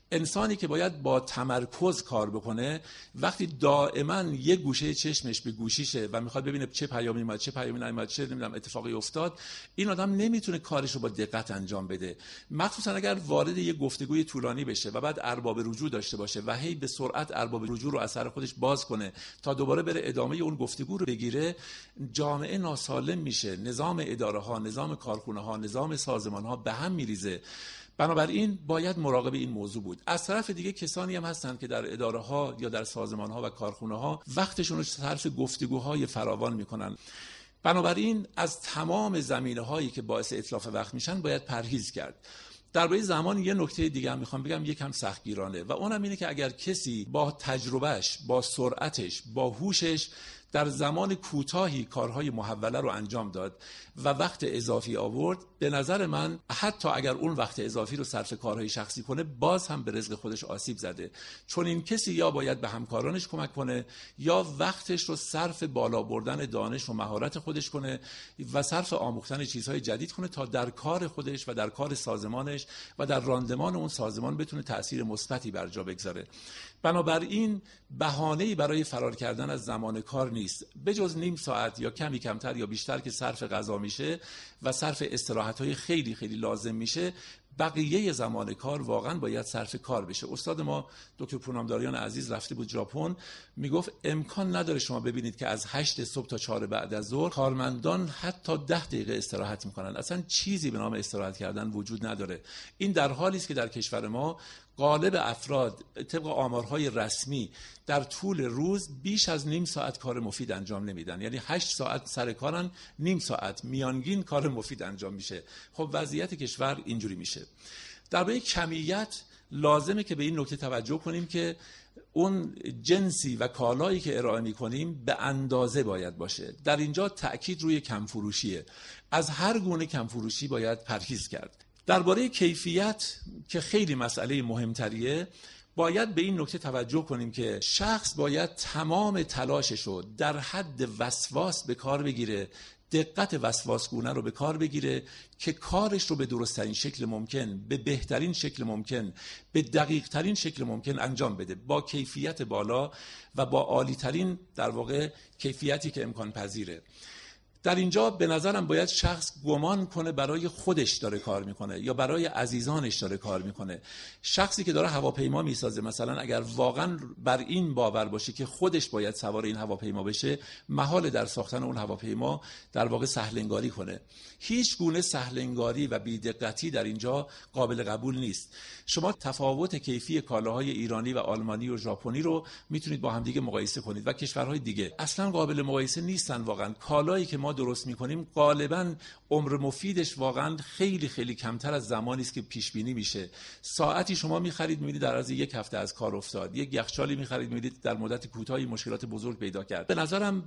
انسانی که باید با تمرکز کار بکنه وقتی دائما یک گوشه چشمش به گوشیشه و میخواد ببینه چه پیامی اومد چه پیامی نیومد چه نمیدونم اتفاقی افتاد، این آدم نمیتونه کارش رو با دقت انجام بده. مخصوصا اگر وارد یک گفتگوی طولانی بشه و بعد ارباب رجوع داشته باشه و هی به سرعت ارباب رجوع رو از سر خودش باز کنه تا دوباره بره ادامه اون گفتگو رو بگیره، جامعه ناسالم میشه، نظام اداره ها، نظام کارخونه ها، نظام سازمان ها به هم میریزه. بنابراین باید مراقب این موضوع بود. از طرف دیگه کسانی هم هستن که در اداره ها یا در سازمان ها و کارخونه ها وقتشون رو صرف گفتگوهای فراوان میکنن. بنابراین از تمام زمینه هایی که باعث اتلاف وقت میشن باید پرهیز کرد. درباره زمان یه نکته دیگه هم میخوام بگم، یکم سختگیرانه و اونم اینه که اگر کسی با تجربهش، با سرعتش، با هوشش در زمان کوتاهی کارهای محوله رو انجام داد و وقت اضافی آورد، به نظر من حتی اگر اون وقت اضافی رو صرف کارهای شخصی کنه باز هم به رزق خودش آسیب زده، چون این کسی یا باید به همکارانش کمک کنه یا وقتش رو صرف بالا بردن دانش و مهارت خودش کنه و صرف آموختن چیزهای جدید کنه تا در کار خودش و در کار سازمانش و در راندمان اون سازمان بتونه تأثیر مثبتی بر جا بگذاره. بنابراین بهانه‌ای برای فرار کردن از زمان کار نیست، به جز نیم ساعت یا کمی کمتر یا بیشتر که صرف غذا میشه و صرف استراحت‌های خیلی خیلی لازم میشه. بقیه زمان کار واقعا باید صرف کار بشه. استاد ما دکتر پونامداریان عزیز رفته بود ژاپن، میگفت امکان نداره شما ببینید که از هشت صبح تا چهار بعد از ظهر کارمندان حتی ده دقیقه استراحت میکنن. اصلا چیزی به نام استراحت کردن وجود نداره. این در حالی است که در کشور ما غالب افراد طبق آمارهای رسمی در طول روز بیش از نیم ساعت کار مفید انجام نمیدن. یعنی هشت ساعت سر کارن، نیم ساعت میانگین کار مفید انجام میشه. خب وضعیت کشور اینجوری میشه. درباره کمیت لازمه که به این نکته توجه کنیم که اون جنسی و کالایی که ارائه میکنیم به اندازه باید باشه. در اینجا تأکید روی کمفروشیه. از هر گونه کمفروشی باید پرهیز کرد. درباره کیفیت که خیلی مسئله مهمتریه، باید به این نکته توجه کنیم که شخص باید تمام تلاشش رو در حد وسواس به کار بگیره، دقت وسواسگونه رو به کار بگیره که کارش رو به درست‌ترین شکل ممکن، به بهترین شکل ممکن، به دقیق‌ترین شکل ممکن انجام بده، با کیفیت بالا و با عالی‌ترین در واقع کیفیتی که امکان پذیره. در اینجا به نظرم باید شخص گمان کنه برای خودش داره کار میکنه یا برای عزیزانش داره کار میکنه. شخصی که داره هواپیما میسازه مثلا اگر واقعا بر این باور باشه که خودش باید سوار این هواپیما بشه، محال در ساختن اون هواپیما در واقع سهلنگاری کنه. هیچ گونه سهلنگاری و بی‌دقتی در اینجا قابل قبول نیست. شما تفاوت کیفی کالاهای ایرانی و آلمانی و ژاپنی رو میتونید با هم دیگه مقایسه کنید و کشورهای دیگه اصلا قابل مقایسه نیستن. واقعا کالایی که ما درست میکنیم غالبا عمر مفیدش واقعا خیلی خیلی کمتر از زمانی است که پیش بینی میشه. ساعتی شما میخرید میبینید در عرض یک هفته از کار افتاد، یک یخچالی میخرید میبینید در مدت کوتاهی مشکلات بزرگ پیدا کرد. به نظرم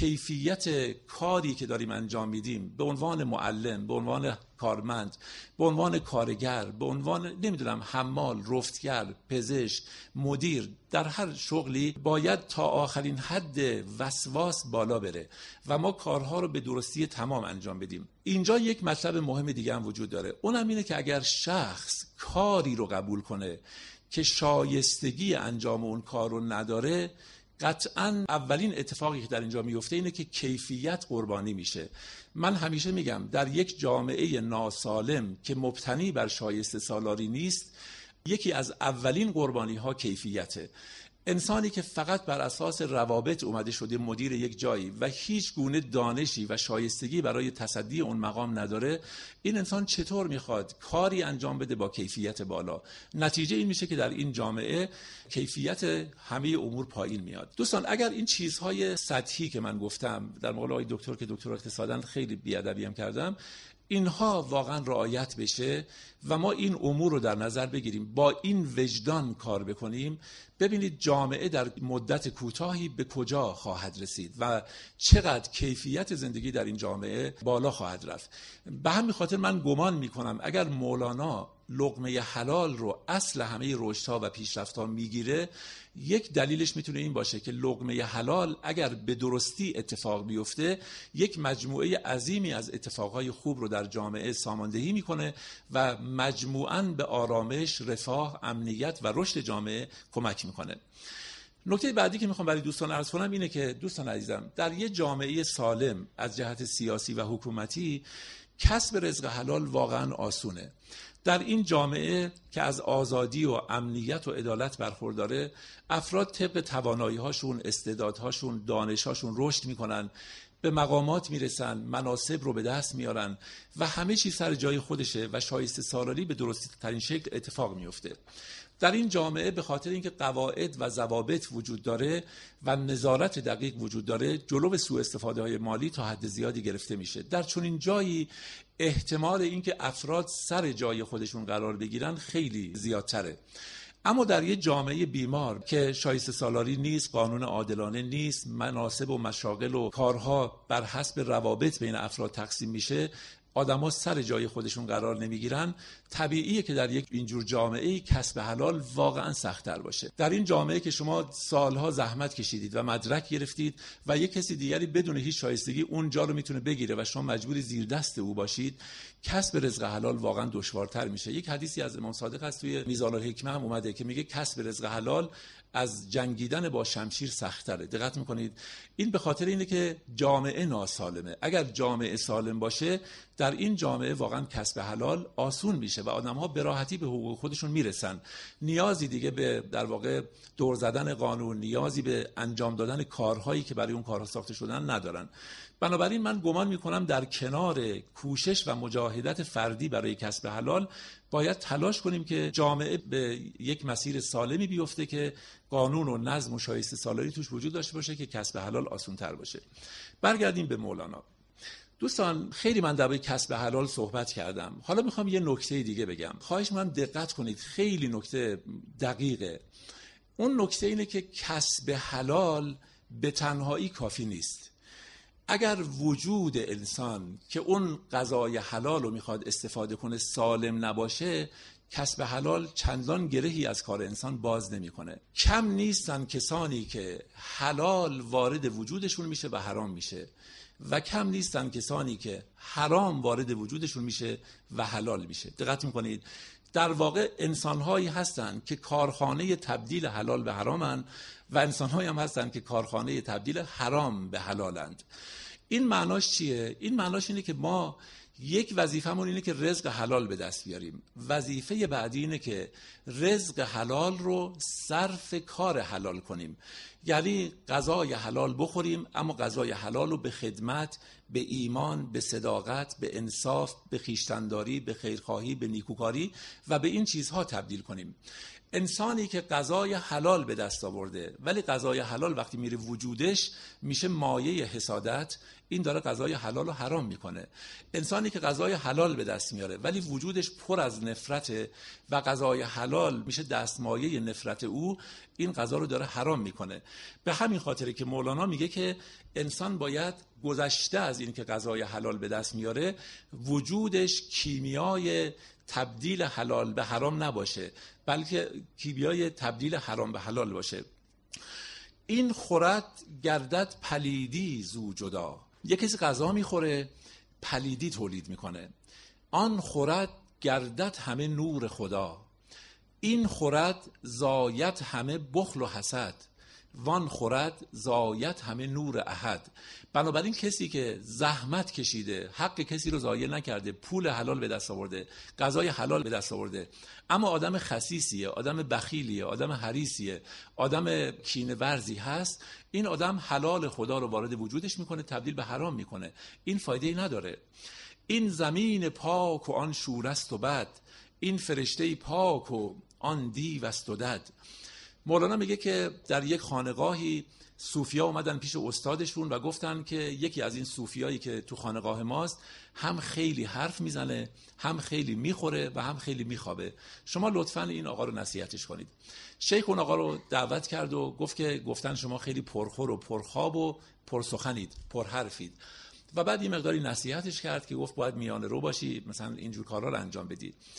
کیفیت کاری که داریم انجام میدیم به عنوان معلم، به عنوان کارمند، به عنوان کارگر، به عنوان نمیدونم حمال، رفتگر، پزشک، مدیر، در هر شغلی باید تا آخرین حد وسواس بالا بره و ما کارها رو به درستی تمام انجام بدیم. اینجا یک مطلب مهم دیگه هم وجود داره، اونم اینه که اگر شخص کاری رو قبول کنه که شایستگی انجام اون کار رو نداره، قطعاً اولین اتفاقی که در اینجا میفته اینه که کیفیت قربانی میشه. من همیشه میگم در یک جامعه ناسالم که مبتنی بر شایسته سالاری نیست، یکی از اولین قربانی ها کیفیته. انسانی که فقط بر اساس روابط اومده شده مدیر یک جایی و هیچ گونه دانشی و شایستگی برای تصدی اون مقام نداره، این انسان چطور میخواد کاری انجام بده با کیفیت بالا؟ نتیجه این میشه که در این جامعه کیفیت همه امور پایین میاد. دوستان اگر این چیزهای سطحی که من گفتم در مقابل آقای دکتر که دکتر اقتصادن خیلی بی‌ادبی هم کردم، اینها واقعا رعایت بشه و ما این امور رو در نظر بگیریم، با این وجدان کار بکنیم، ببینید جامعه در مدت کوتاهی به کجا خواهد رسید و چقدر کیفیت زندگی در این جامعه بالا خواهد رفت. به همین خاطر من گمان میکنم اگر مولانا لقمه حلال رو اصل همه رشدها و پیشرفت‌ها میگیره، یک دلیلش میتونه این باشه که لقمه حلال اگر به درستی اتفاق بیفته یک مجموعه عظیمی از اتفاقهای خوب رو در جامعه ساماندهی میکنه و مجموعاً به آرامش، رفاه، امنیت و رشد جامعه کمک میکنه. نکته بعدی که میخوام برای دوستان عرض کنم اینه که دوستان عزیزم، در یه جامعه سالم از جهت سیاسی و حکومتی کسب رزق حلال واقعا آسونه. در این جامعه که از آزادی و امنیت و عدالت برخورداره، افراد طبق توانایی‌هاشون، استعدادهاشون، دانش‌هاشون رشد میکنن، به مقامات میرسن، مناصب رو به دست میارن و همه چیز سر جای خودشه و شایسته سالاری به درستی ترین شکل اتفاق میفته. در این جامعه به خاطر اینکه قواعد و ضوابط وجود داره و نظارت دقیق وجود داره، جلو سوء استفاده های مالی تا حد زیادی گرفته میشه. در چنین جایی احتمال اینکه افراد سر جای خودشون قرار بگیرن خیلی زیادتره. اما در یک جامعه بیمار که شایسته سالاری نیست، قانون عادلانه نیست، مناصب و مشاغل و کارها بر حسب روابط بین افراد تقسیم میشه، آدم‌ها سر جای خودشون قرار نمیگیرن، طبیعیه که در یک اینجور جامعه کسب حلال واقعا سخت‌تر باشه. در این جامعه که شما سالها زحمت کشیدید و مدرک گرفتید و یک کسی دیگری بدون هیچ شایستگی اون جا رو میتونه بگیره و شما مجبوری زیر دست او باشید، کسب رزق حلال واقعا دشوارتر میشه. یک حدیثی از امام صادق هست توی میزان الحکمه هم اومده که میگه کسب رزق حلال از جنگیدن با شمشیر سخت‌تره. دقت میکنید؟ این به خاطر اینه که جامعه ناسالمه. اگر جامعه سالم باشه، در این جامعه واقعا کسب حلال آسون میشه و آدم‌ها به راحتی به حقوق خودشون میرسن. نیازی دیگه به در واقع دور زدن قانون، نیازی به انجام دادن کارهایی که برای اون کارها ساخته شدن ندارن. بنابراین من گمان میکنم در کنار کوشش و مجاهدت فردی برای کسب حلال باید تلاش کنیم که جامعه به یک مسیر سالمی بیفته که قانون و نظم و شایسته سالاری توش وجود داشته باشه که کسب حلال آسان‌تر باشه. برگردیم به مولانا. دوستان، خیلی من درباره کسب حلال صحبت کردم. حالا میخوام یه نکته دیگه بگم. خواهش می‌کنم دقت کنید، خیلی نکته دقیقه. اون نکته اینه که کسب حلال به تنهایی کافی نیست. اگر وجود انسان که اون غذای حلال رو میخواد استفاده کنه سالم نباشه، کسب حلال چندان گرهی از کار انسان باز نمیکنه. کم نیستن کسانی که حلال وارد وجودشون میشه و حرام میشه و کم نیستن کسانی که حرام وارد وجودشون میشه و حلال میشه. دقت میکنید؟ در واقع انسانهایی هستن که کارخانه تبدیل حلال به حرامن و انسانهایی هم هستن که کارخانه تبدیل حرام به حلالند. این معناش چیه؟ این معناش اینه که ما یک وظیفه‌مون اینه که رزق حلال به دست بیاریم. وظیفه بعدی اینه که رزق حلال رو صرف کار حلال کنیم. یعنی غذای حلال بخوریم، اما غذای حلال رو به خدمت، به ایمان، به صداقت، به انصاف، به خویشتن‌داری، به خیرخواهی، به نیکوکاری و به این چیزها تبدیل کنیم. انسانی که غذای حلال به دست آورده ولی غذای حلال وقتی میره وجودش میشه مایه حسادت، این داره غذای حلال رو حرام میکنه. انسانی که غذای حلال به دست میاره ولی وجودش پر از نفرت و غذای حلال میشه دستمایه نفرت او، این غذا رو داره حرام میکنه. به همین خاطره که مولانا میگه که انسان باید گذشته از این که غذای حلال به دست میاره، وجودش کیمیای تبدیل حلال به حرام نباشه، بلکه کیمیای تبدیل حرام به حلال باشه. این خورد گردد پلیدی زو جدا. یک کسی غذا میخوره پلیدی تولید میکنه. آن خورد گردد همه نور خدا. این خورد زاید همه بخل و حسد. وان خورد زاید همه نور احد. بنابراین کسی که زحمت کشیده، حق کسی رو ضایع نکرده، پول حلال به دست آورده، غذای حلال به دست آورده، اما آدم خسیسیه، آدم بخیلیه، آدم حریصیه، آدم کینه ورزی هست، این آدم حلال خدا رو وارد وجودش میکنه، تبدیل به حرام میکنه. این فایده ای نداره. این زمین پاک و آن شورست و بد، این فرشته پاک و آن دیو است و دد. مولانا میگه که در یک خانقاهی صوفیا اومدن پیش استادشون و گفتن که یکی از این صوفیایی که تو خانقاه ماست هم خیلی حرف میزنه، هم خیلی میخوره و هم خیلی میخوابه. شما لطفاً این آقا رو نصیحتش کنید. شیخ اون آقا رو دعوت کرد و گفت که گفتن شما خیلی پرخور و پرخواب و پرسخنید، پرحرفید. و بعد یه مقداری نصیحتش کرد که گفت باید میانه رو باشی، مثلا اینجور کارا رو انجام بدی.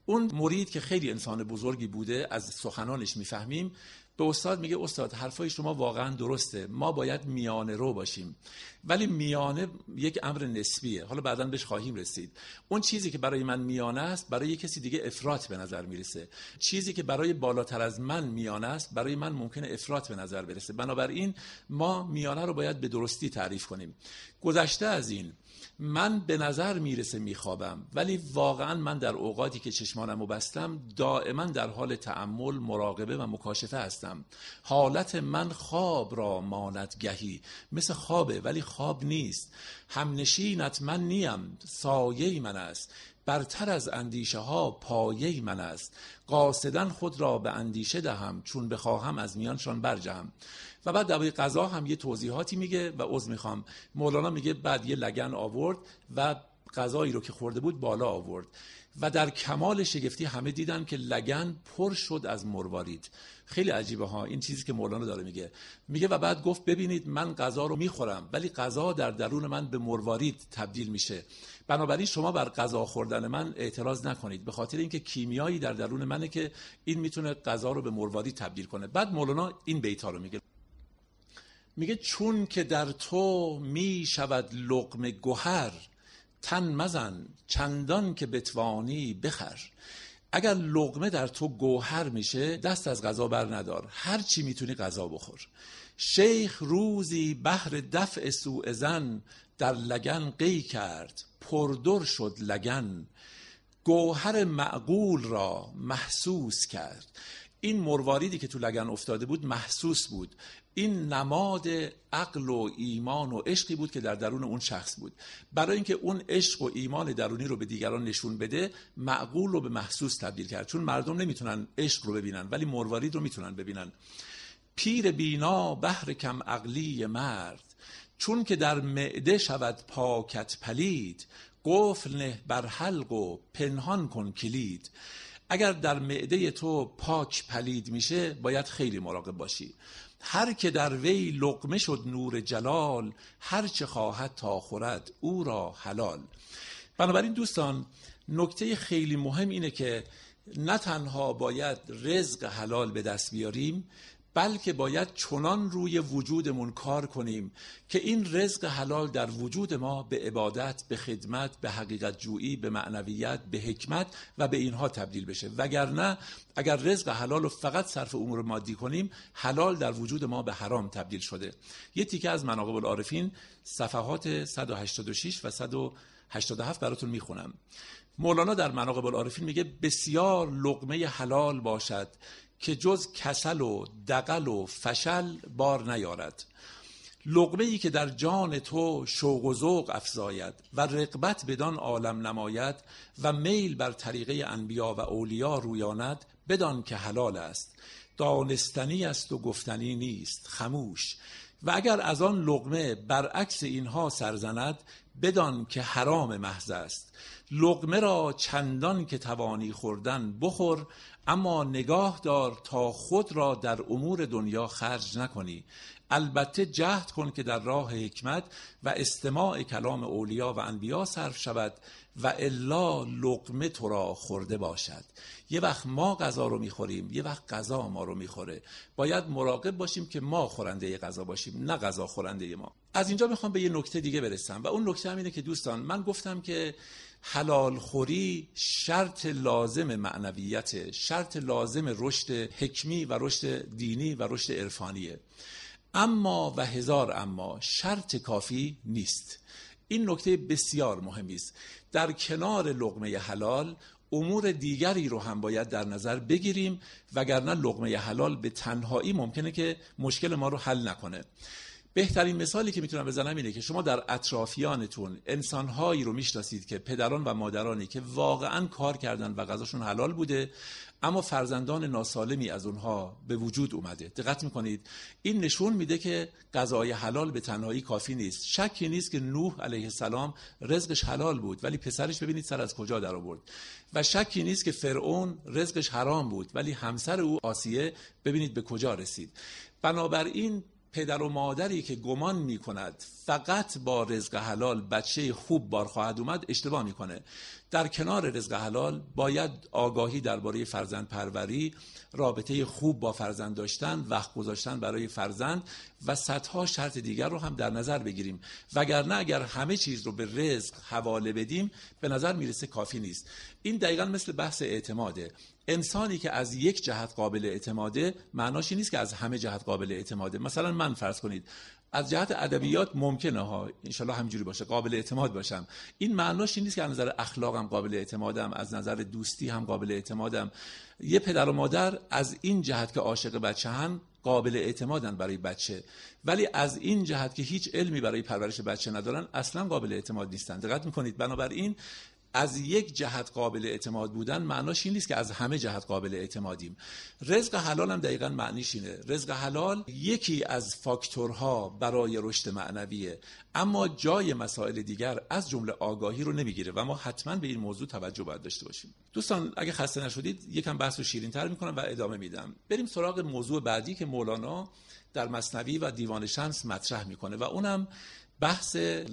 اون مرید که خیلی انسان بزرگی بوده، از سخنانش میفهمیم، به استاد میگه استاد حرفای شما واقعا درسته، ما باید میانه رو باشیم. ولی میانه یک امر نسبیه، حالا بعداً بهش خواهیم رسید. اون چیزی که برای من میانه است برای کسی دیگه افراط به نظر میرسه، چیزی که برای بالاتر از من میانه است برای من ممکنه افراط به نظر برسه. بنابراین ما میانه رو باید به درستی تعریف کنیم. گذشته از این، من به نظر میرسه میخوابم، ولی واقعا من در اوقاتی که چشمانم رو بستم دائما در حال تأمل، مراقبه و مکاشفه هستم. حالت من خواب را ماند گهی، مثل خوابه ولی خواب نیست. همنشینت من نیم، سایه من است، برتر از اندیشه ها پایه من است. قاصدن خود را به اندیشه دهم، چون بخواهم از میانشان برجهم. و بعد در قضا هم یه توضیحاتی میگه و عذر میخوام، مولانا میگه بعد یه لگن آورد و غذایی رو که خورده بود بالا آورد و در کمال شگفتی همه دیدن که لگن پر شد از مروارید. خیلی عجیبه ها این چیزی که مولانا داره میگه. میگه و بعد گفت ببینید من غذا رو میخورم ولی غذا در درون من به مروارید تبدیل میشه. بنابراین شما بر غذا خوردن من اعتراض نکنید، به خاطر اینکه کیمیایی در درون منه که این میتونه غذا رو به مروارید تبدیل کنه. بعد مولانا این بیتا رو میگه، میگه چون که در تو می شود لقمه گوهر، تن مزن چندان که بتوانی بخر. اگر لقمه در تو گوهر میشه دست از غذا بر ندار، هر چی میتونی غذا بخور. شیخ روزی بهر دفع سوء ظن، در لگن قی کرد پردر شد لگن. گوهر معقول را محسوس کرد. این مرواریدی که تو لگن افتاده بود محسوس بود. این نماد عقل و ایمان و عشقی بود که در درون اون شخص بود. برای اینکه اون عشق و ایمان درونی رو به دیگران نشون بده، معقول رو به محسوس تبدیل کرد. چون مردم نمیتونن عشق رو ببینن ولی مروارید رو میتونن ببینن. پیر بینا بهر کم عقلی مرد، چون که در معده شود پاکت پلید. قفل نه بر حلق و پنهان کن کلید. اگر در معده تو پاک پلید میشه باید خیلی مراقب باشی. هر که در وی لقمه شد نور جلال، هر چه خواهد تا خورد او را حلال. بنابراین دوستان نکته خیلی مهم اینه که نه تنها باید رزق حلال به دست بیاریم، بلکه باید چنان روی وجودمون کار کنیم که این رزق حلال در وجود ما به عبادت، به خدمت، به حقیقت جویی، به معنویت، به حکمت و به اینها تبدیل بشه. وگرنه اگر رزق حلال رو فقط صرف امور مادی کنیم، حلال در وجود ما به حرام تبدیل شده. یه تیکه از مناقب العارفین صفحات صد و هشتاد و شش و صد و هشتاد و هفت براتون میخونم. مولانا در مناقب العارفین میگه بسیار لقمه حلال باشد که جز کسل و دغل و فشل بار نیارد. لقمه ای که در جان تو شوق و ذوق افزاید و رغبت بدان عالم نماید و میل بر طریقه انبیا و اولیا رویاند، بدان که حلال است. دانستنی است و گفتنی نیست، خموش. و اگر از آن لقمه برعکس اینها سرزند، بدان که حرام محض است. لقمه را چندان که توانی خوردن بخور، اما نگاه دار تا خود را در امور دنیا خرج نکنی. البته جهد کن که در راه حکمت و استماع کلام اولیا و انبیا صرف شود و الا لقمه تو را خورده باشد. یه وقت ما غذا رو میخوریم، یه وقت غذا ما رو میخوره. باید مراقب باشیم که ما خورنده غذا باشیم، نه غذا خورنده ما. از اینجا میخوام به یه نکته دیگه برسم و اون نکته هم اینه که دوستان، من گفتم که حلال خوری شرط لازم معنویت، شرط لازم رشد حکمی و رشد دینی و رشد عرفانیه. اما و هزار اما، شرط کافی نیست. این نکته بسیار مهمی است. در کنار لقمه حلال امور دیگری رو هم باید در نظر بگیریم، وگرنه لقمه حلال به تنهایی ممکنه که مشکل ما رو حل نکنه. بهترین مثالی که میتونم بزنم اینه که شما در اطرافیانتون انسانهایی رو میشناسید که پدران و مادرانی که واقعا کار کردن و غذاشون حلال بوده، اما فرزندان ناسالمی از اونها به وجود اومده. دقت میکنید؟ این نشون میده که غذای حلال به تنهایی کافی نیست. شکی نیست که نوح علیه السلام رزقش حلال بود ولی پسرش ببینید سر از کجا در آورد. و شکی نیست که فرعون رزقش حرام بود ولی همسر او آسیه ببینید به کجا رسید. بنابراین پدر و مادری که گمان می کند فقط با رزق حلال بچه خوب بار خواهد اومد اشتباه میکنه. در کنار رزق حلال باید آگاهی درباره فرزند پروری، رابطه خوب با فرزند داشتن، وقت گذاشتن برای فرزند و صدها شرط دیگر رو هم در نظر بگیریم. وگرنه اگر همه چیز رو به رزق حواله بدیم به نظر میرسه کافی نیست. این دقیقاً مثل بحث اعتماده. انسانی که از یک جهت قابل اعتماده معناش نیست که از همه جهت قابل اعتماده. مثلا من فرض کنید از جهت ادبیات ممکنه ها انشالله همینجوری باشه قابل اعتماد باشم. این معناش این نیست که از نظر اخلاقم قابل اعتمادم، از نظر دوستی هم قابل اعتمادم. یه پدر و مادر از این جهت که عاشق بچه هن قابل اعتمادن برای بچه، ولی از این جهت که هیچ علمی برای پرورش بچه ندارن اصلا قابل اعتماد نیستن. دقت میکنید؟ بنابراین از یک جهت قابل اعتماد بودن معناش این نیست که از همه جهت قابل اعتمادیم. رزق حلال هم دقیقاً معنیش اینه. رزق حلال یکی از فاکتورها برای رشد معنویه، اما جای مسائل دیگر از جمله آگاهی رو نمیگیره و ما حتما به این موضوع توجه باید داشته باشیم. دوستان اگه خسته نشدید یکم بحث رو شیرین‌تر میکنم و ادامه میدم. بریم سراغ موضوع بعدی که مولانا در مثنوی و دیوان شمس مطرح میکنه و اونم بحث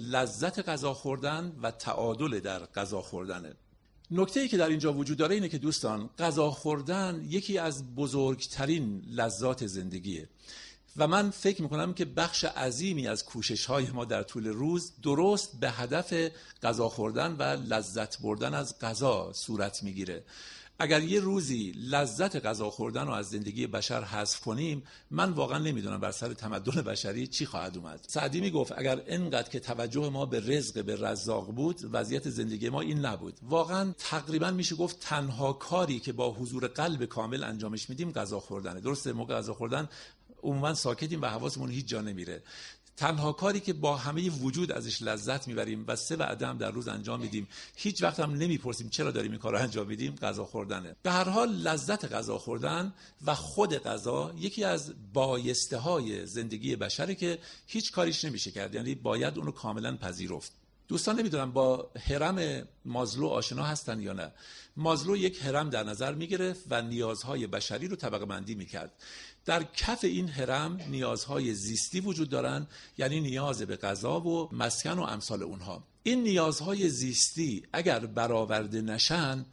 لذت غذا خوردن و تعادل در غذا خوردنه. نکته‌ای که در اینجا وجود داره اینه که دوستان غذا خوردن یکی از بزرگترین لذات زندگیه و من فکر میکنم که بخش عظیمی از کوشش‌های ما در طول روز درست به هدف غذا خوردن و لذت بردن از غذا صورت میگیره. اگر یه روزی لذت غذا خوردن رو از زندگی بشر حذف کنیم، من واقعا نمیدونم بر سر تمدن بشری چی خواهد اومد. سعدی میگفت اگر اینقدر که توجه ما به رزق به رزاق بود، وضعیت زندگی ما این نبود. واقعا تقریبا میشه گفت تنها کاری که با حضور قلب کامل انجامش میدیم غذا خوردنه. درسته موقع غذا خوردن عموما ساکتیم و حواسمون هیچ جا نمیره. تنها کاری که با همه وجود ازش لذت میبریم و سه وعده هم در روز انجام میدیم، هیچ وقت هم نمیپرسیم چرا داریم این کار رو انجام میدیم، غذا خوردنه. به هر حال لذت غذا خوردن و خود غذا یکی از بایسته های زندگی بشره که هیچ کاریش نمیشه کرد، یعنی باید اونو کاملا پذیرفت. دوستان نمیدونم با هرم مازلو آشنا هستن یا نه. مازلو یک هرم در نظر میگرفت و نیازهای بشری رو طبقه بندی میکرد. در کف این هرم نیازهای زیستی وجود دارن، یعنی نیاز به غذا و مسکن و امثال اونها. این نیازهای زیستی اگر برآورده نشن،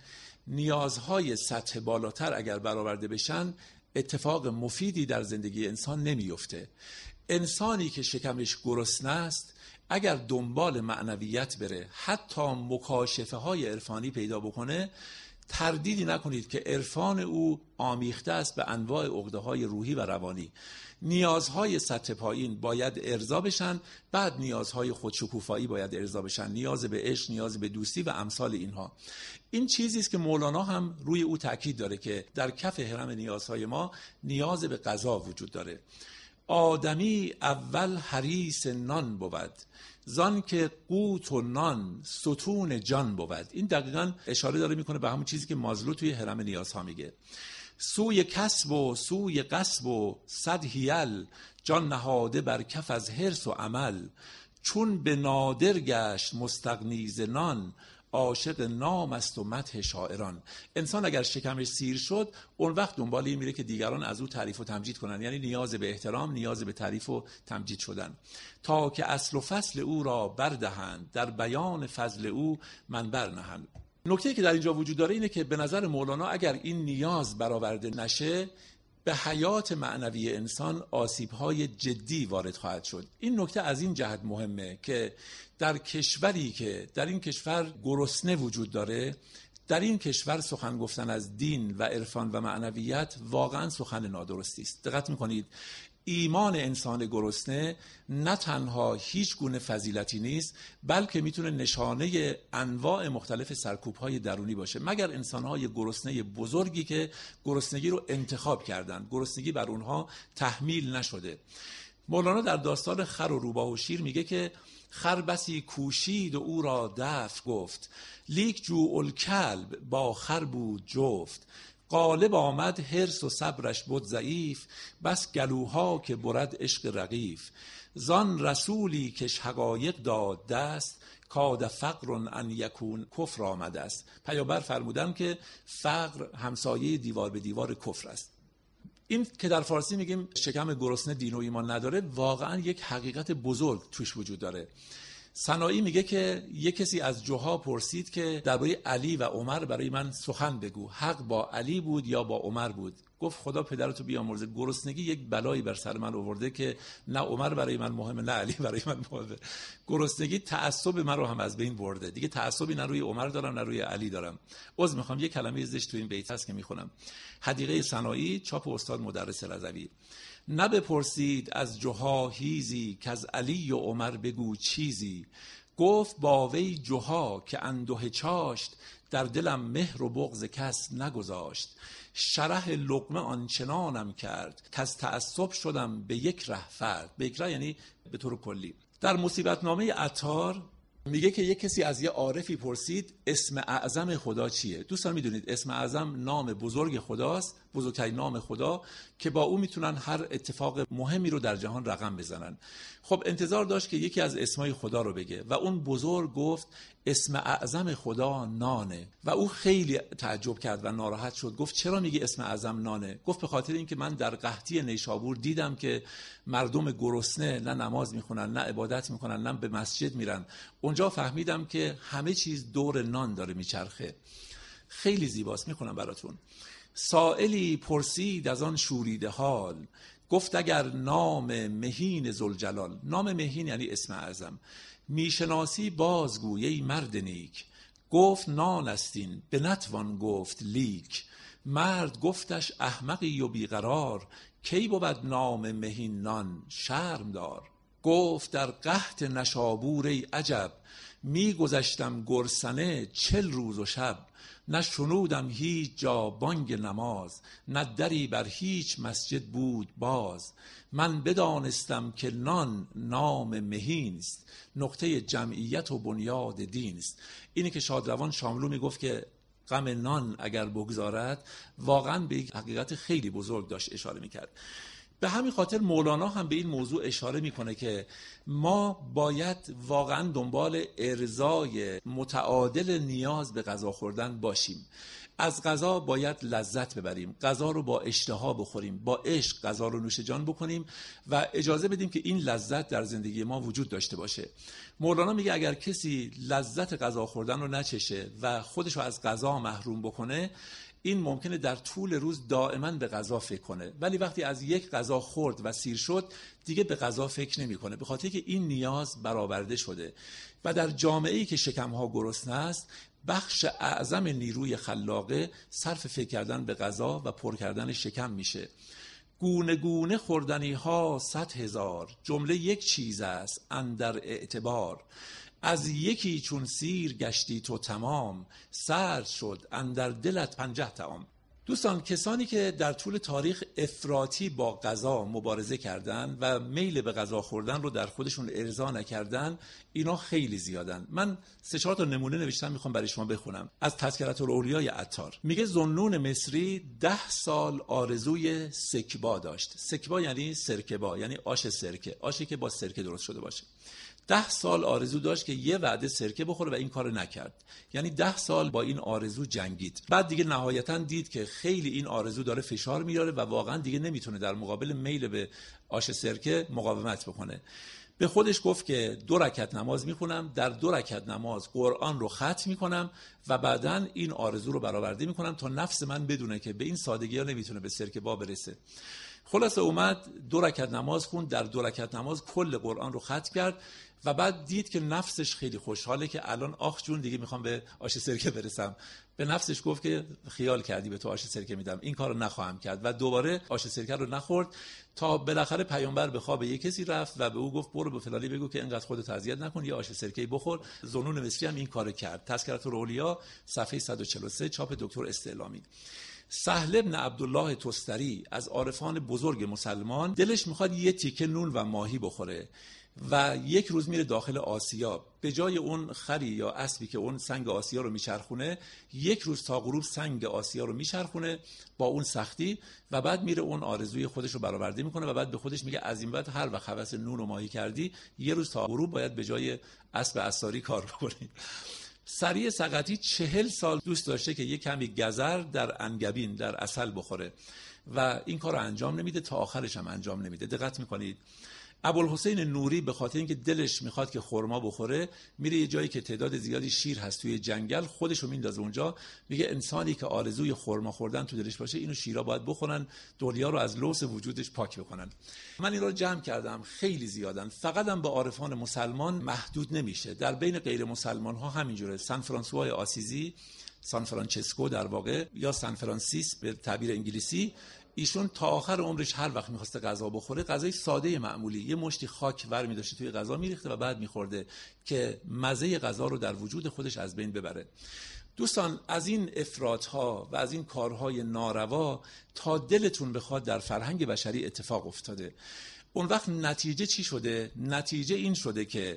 نیازهای سطح بالاتر اگر برآورده بشن، اتفاق مفیدی در زندگی انسان نمیفته. انسانی که شکمش گرسنه است اگر دنبال معنویت بره، حتی مکاشفه های عرفانی پیدا بکنه، تردیدی نکنید که عرفان او آمیخته است به انواع عقده‌های روحی و روانی. نیازهای سطح پایین باید ارضا بشن، بعد نیازهای خودشکوفایی باید ارضا بشن، نیاز به عشق، نیاز به دوستی و امثال اینها. این چیزی است که مولانا هم روی او تاکید داره که در کف هرم نیازهای ما نیاز به غذا وجود داره. آدمی اول حریص نان بود، زان که قوت و نان ستون جان بود. این دقیقاً اشاره داره میکنه به همون چیزی که مازلو توی هرم نیازها میگه. سوی کسب و سوی قصب و صد حیل، جان نهاده بر کف از حرص و عمل. چون به نادر گشت مستغنی ز نان، عاشق نام است و مدح شاعران. انسان اگر شکمش سیر شد، اون وقت دنبال این میره که دیگران از او تعریف و تمجید کنن، یعنی نیاز به احترام، نیاز به تعریف و تمجید شدن، تا که اصل و فصل او را بردهند، در بیان فضل او منبر نهند. نکته‌ای که در اینجا وجود داره اینه که به نظر مولانا اگر این نیاز برآورده نشه، به حیات معنوی انسان آسیب‌های جدی وارد خواهد شد. این نکته از این جهت مهمه که در کشوری که در این کشور گرسنه وجود داره، در این کشور سخن گفتن از دین و عرفان و معنویت واقعا سخن نادرستی است. دقت می‌کنید ایمان انسان گرسنه نه تنها هیچ گونه فضیلتی نیست، بلکه میتونه نشانه انواع مختلف سرکوب‌های درونی باشه، مگر انسان‌های گرسنه بزرگی که گرسنگی رو انتخاب کردن، گرسنگی بر اونها تحمیل نشده. مولانا در داستان خر و روباه و شیر میگه که خر بسی کوشید و او را دفع گفت، لیک جوع الکلب با خر بود جفت. غالب آمد حرص و صبرش بود ضعیف، بس گلوها که برد عشق رغیف. زان رسولی کش حقایق داد دست، کاد فقر ان یکون کفر آمده است. پیامبر فرمودن که فقر همسایه دیوار به دیوار کفر است. این که در فارسی میگیم شکم گرسنه دین و ایمان نداره، واقعا یک حقیقت بزرگ توش وجود داره. سنایی میگه که یک کسی از جوها پرسید که درباره علی و عمر برای من سخن بگو، حق با علی بود یا با عمر بود؟ گفت خدا پدرتو بیامرزه، گرسنگی یک بلایی بر سر من آورده که نه عمر برای من مهمه نه علی برای من مهمه. گرسنگی تعصب من رو هم از بین برده، دیگه تعصبی نه روی عمر دارم نه روی علی دارم. عذر میخوام یک کلمه زشت تو این بیت هست که میخونم. حدیقه سنایی، چاپ استاد مدرس رضوی. نه بپرسید از جوها هیزی، که از علی و عمر بگو چیزی. گفت با وی جوها که انده چاشت، در دلم مهر و بغض کس نگذاشت. شرح لقمه آنچنانم کرد، که از تعصب شدم به یک ره فرد. به یک ره یعنی به طور کلی. در مصیبت نامه عطار میگه که یک کسی از یه عارفی پرسید اسم اعظم خدا چیه؟ دوستان میدونید اسم اعظم نام بزرگ خداست، بزرگترین نام خدا که با اون میتونن هر اتفاق مهمی رو در جهان رقم بزنن. خب انتظار داشت که یکی از اسمای خدا رو بگه و اون بزرگ گفت اسم اعظم خدا نانه و او خیلی تعجب کرد و ناراحت شد. گفت چرا میگی اسم اعظم نانه؟ گفت به خاطر اینکه من در قحطی نیشابور دیدم که مردم گرسنه نه نماز میخونن نه عبادت میکنن نه به مسجد میرن. اونجا فهمیدم که همه چیز دور نان داره میچرخه. خیلی زیباست، میخونم براتون. سائلی پرسید از آن شوریده حال، گفت اگر نام مهین ذوالجلال، نام مهین یعنی اسم اعظم، میشناسی بازگوی ای مرد نیک. گفت نان استین به نتوان گفت لیک. مرد گفتش احمقی و بیقرار، کی بود نام مهین نان شرم دار. گفت در قحط نشابور ای عجب، می گذشتم گرسنه چل روز و شب. نه شنودم هیچ جا بانگ نماز، نه دری بر هیچ مسجد بود باز. من بدانستم که نان نام مهین است، نقطه جمعیت و بنیاد دین است. اینی که شادروان شاملو میگفت که غم نان اگر بگذارد، واقعا به یک حقیقت خیلی بزرگ داشت اشاره میکرد. به همین خاطر مولانا هم به این موضوع اشاره میکنه که ما باید واقعا دنبال ارضای متعادل نیاز به غذا خوردن باشیم. از غذا باید لذت ببریم، غذا رو با اشتها بخوریم، با عشق غذا رو نوش جان بکنیم و اجازه بدیم که این لذت در زندگی ما وجود داشته باشه. مولانا میگه اگر کسی لذت غذا خوردن رو نچشه و خودش رو از غذا محروم بکنه، این ممکنه در طول روز دائما به غذا فکر کنه، ولی وقتی از یک غذا خورد و سیر شد دیگه به غذا فکر نمیکنه، به خاطر که این نیاز برآورده شده. و در جامعه‌ای که شکم‌ها گرسنه است، بخش اعظم نیروی خلاقه صرف فکر کردن به غذا و پر کردن شکم میشه. گونه گونه خوردنی ها صد هزار، جمله یک چیز است اندر اعتبار. از یکی چون سیر گشتی تو تمام، سرد شد اندر دلت پنجه طعام. دوستان، کسانی که در طول تاریخ افراطی با غذا مبارزه کردن و میل به غذا خوردن رو در خودشون ارضا نکردن، اینا خیلی زیادن. من سه چهار تا نمونه نوشتم، میخوام برای شما بخونم از تذکرة الاولیاء عطار. میگه ذوالنون مصری ده سال آرزوی سکبا داشت. سکبا یعنی سرکبا، یعنی آش سرکه، آشی که با سرکه درست شده باشه. ده سال آرزو داشت که یه وعده سرکه بخوره و این کار نکرد. یعنی ده سال با این آرزو جنگید. بعد دیگه نهایتاً دید که خیلی این آرزو داره فشار میاره و واقعاً دیگه نمیتونه در مقابل میل به آش سرکه مقاومت بکنه. به خودش گفت که دو رکعت نماز میخونم، در دو رکعت نماز قرآن رو ختم میکنم و بعداً این آرزو رو برآورده میکنم تا نفس من بدونه که به این سادگی ها نمیتونه به سرکه با برسه. خلاصه اومد دو رکعت نماز خوند، در دو رکعت نماز کل قرآن رو ختم کرد و بعد دید که نفسش خیلی خوشحاله که الان آخ جون دیگه میخوام به آش سرکه برسم. به نفسش گفت که خیال کردی به تو آش سرکه میدم، این کارو نخواهم کرد و دوباره آش سرکه رو نخورد تا بالاخره پیامبر به خواب یک کسی رفت و به او گفت برو به فلانی بگو که اینقدر خودت اذیت نکن، یه آش سرکه بخور. ذوالنون مصری هم این کارو کرد. تذکرة الاولیاء صفحه صد و چهل و سه چاپ دکتر استعلامی. سهل ابن عبدالله تستری از عارفان بزرگ مسلمان دلش میخواد یه تیکه نون و ماهی بخوره و یک روز میره داخل آسیا. به جای اون خری یا اسبی که اون سنگ آسیا رو میچرخونه، یک روز تا غروب سنگ آسیا رو میچرخونه با اون سختی و بعد میره اون آرزوی خودش رو برآورده میکنه و بعد به خودش میگه از این بعد هر وقت هوس نون و ماهی کردی، یه روز تا غروب باید به جای اسب عصاری کار بکنی. سری سقطی چهل سال دوست داشته که یک کمی گزر در انگبین در عسل بخوره و این کار رو انجام نمیده، تا آخرش هم انجام نمیده. دقت میکنید ابوالحسین نوری به خاطر اینکه دلش میخواد که خرما بخوره، میره یه جایی که تعداد زیادی شیر هست توی جنگل، خودش رو میندازه اونجا، میگه انسانی که آرزوی خرما خوردن تو دلش باشه اینو شیرا باید بخورن، دنیا رو از لوث وجودش پاک بکنن. من این رو جمع کردم، خیلی زیادن، فقط هم به عارفان مسلمان محدود نمیشه، در بین غیر مسلمان ها همینجوره. سان فرانسوای آسیزی، سان فرانچسکو در واقع، یا سان فرانسیس به تعبیر انگلیسی، ایشون تا آخر عمرش هر وقت می‌خواسته غذا بخوره، غذای ساده معمولی، یه مشتی خاک ور می‌داشته توی غذا می‌ریخته و بعد می‌خورده که مزه غذا رو در وجود خودش از بین ببره. دوستان، از این افراط‌ها و از این کارهای ناروا تا دلتون بخواد در فرهنگ بشری اتفاق افتاده. اون وقت نتیجه چی شده؟ نتیجه این شده که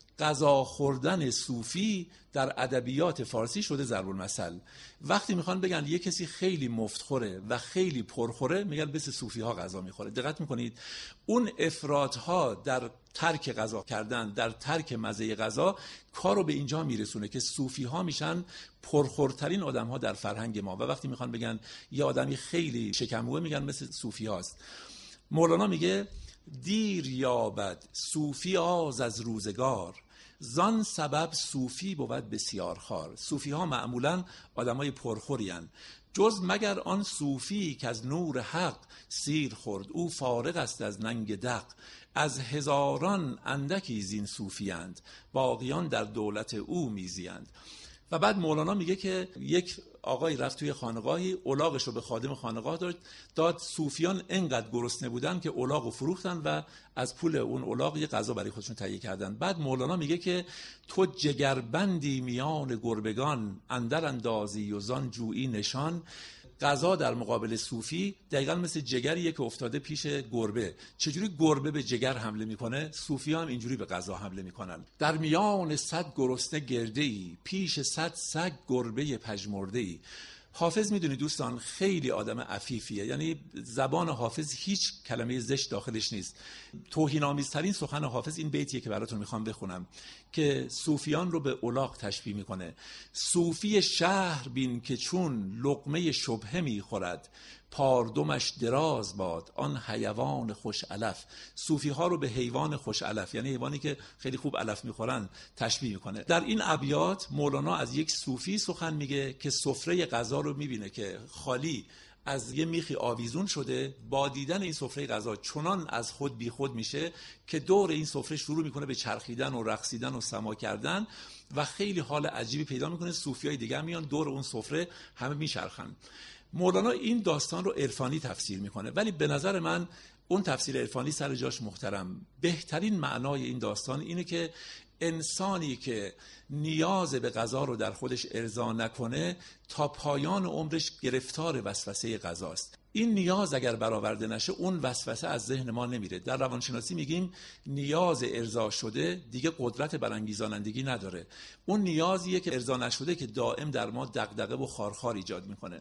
غذا خوردن صوفی در ادبیات فارسی شده ضرب المثل. وقتی میخوان بگن یه کسی خیلی مفتخوره و خیلی پرخوره، میگن مثل صوفی ها غذا میخوره. دقت میکنید اون افراط ها در ترک غذا کردن، در ترک مزه غذا، کارو به اینجا میرسونه که صوفی ها میشن پرخورترین آدم ها در فرهنگ ما. و وقتی میخوان بگن یه آدمی خیلی شکمگوه، میگن مثل صوفی هاست. مولانا میگه دیر یابد صوفی آز از روزگار، زان سبب صوفی بود بسیار خوار. صوفی ها معمولا آدمای پرخوری هستند، جز مگر آن صوفی که از نور حق سیر خورد، او فارغ است از ننگ دق. از هزاران اندکی زین صوفی اند، باقیان در دولت او میزیند. و بعد مولانا میگه که یک آقای رفت توی خانقاهی، الاغش رو به خادم خانقاه داد داد صوفیان انقدر گرسنه بودن که الاغ رو فروختن و از پول اون الاغ یه غذا برای خودشون تهیه کردن. بعد مولانا میگه که تو جگربندی میان گربگان، اندر اندازی و زان جویی نشان. غذا در مقابل صوفی دقیقاً مثل جگریه که افتاده پیش گربه. چجوری گربه به جگر حمله میکنه، صوفی هم اینجوری به غذا حمله میکنن. در میان صد گرسنه گرده‌ای، پیش صد سگ گربه پژمرده‌ای. حافظ میدونی دوستان خیلی آدم عفیفیه، یعنی زبان حافظ هیچ کلمه زشت داخلش نیست. توهین‌آمیزترین سخن حافظ این بیتیه که براتون میخوام بخونم که صوفیان رو به الاغ تشبیه میکنه. صوفی شهر بین که چون لقمه شبهه میخورد، پاردمش دراز باد آن حیوان خوش علف. صوفی ها رو به حیوان خوش علف، یعنی حیوانی که خیلی خوب علف میخورن، تشبیه میکنه. در این ابیات مولانا از یک صوفی سخن میگه که سفره غذا رو میبینه که خالی از یه میخی آویزون شده، با دیدن این سفره غذا چنان از خود بی خود میشه که دور این سفره شروع میکنه به چرخیدن و رقصیدن و سما کردن و خیلی حال عجیبی پیدا میکنه. صوفیای دیگه میان دور اون سفره همه میچرخن. مولانا این داستان رو عرفانی تفسیر میکنه، ولی به نظر من اون تفسیر عرفانی سر جاش محترم. بهترین معنای این داستان اینه که انسانی که نیاز به غذا رو در خودش ارضا نکنه، تا پایان عمرش گرفتار وسوسه غذاست. این نیاز اگر برآورده نشه، اون وسوسه از ذهن ما نمیره. در روانشناسی میگیم نیاز ارضا شده دیگه قدرت برانگیزانندگی نداره. اون نیازیه که ارضا نشده که دائم در ما دغدغه و خارخار ایجاد میکنه.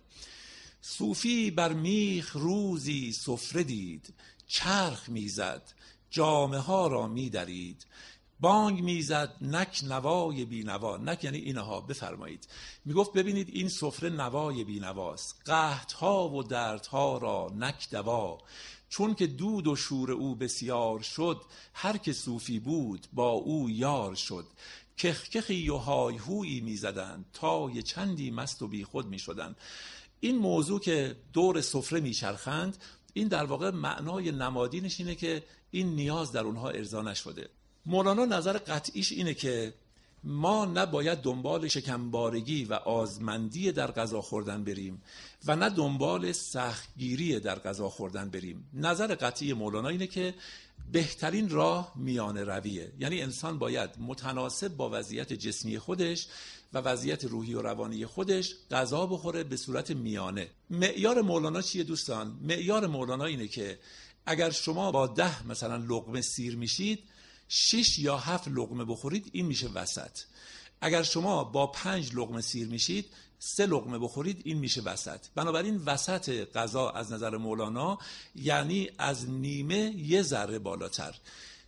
صوفی بر میخ روزی سفره دید، چرخ میزد جامه ها را میدرید. بانگ میزد نک نوای بی نوا. نک یعنی اینها، بفرمایید. میگفت ببینید این سفره نوای بی نواست، قحط‌ها و دردها را نک دوا. چون که دود و شور او بسیار شد، هر که صوفی بود با او یار شد. کخکخی و های هویی میزدند، تا یه چندی مست و بی خود میشدند. این موضوع که دور سفره میچرخند، این در واقع معنای نمادینش اینه که این نیاز در اونها ارضا نشده. مولانا نظر قطعیش اینه که ما نباید دنبال شکمبارگی و آزمندی در غذا خوردن بریم و نه دنبال سختگیری در غذا خوردن بریم. نظر قطعی مولانا اینه که بهترین راه میانه رویه، یعنی انسان باید متناسب با وضعیت جسمی خودش و وضعیت روحی و روانی خودش غذا بخوره به صورت میانه. معیار مولانا چیه دوستان؟ معیار مولانا اینه که اگر شما با ده مثلا لقمه سیر میشید، شش یا هفت لقمه بخورید، این میشه وسط. اگر شما با پنج لقمه سیر میشید، سه لقمه بخورید، این میشه وسط. بنابراین وسط غذا از نظر مولانا یعنی از نیمه یه ذره بالاتر.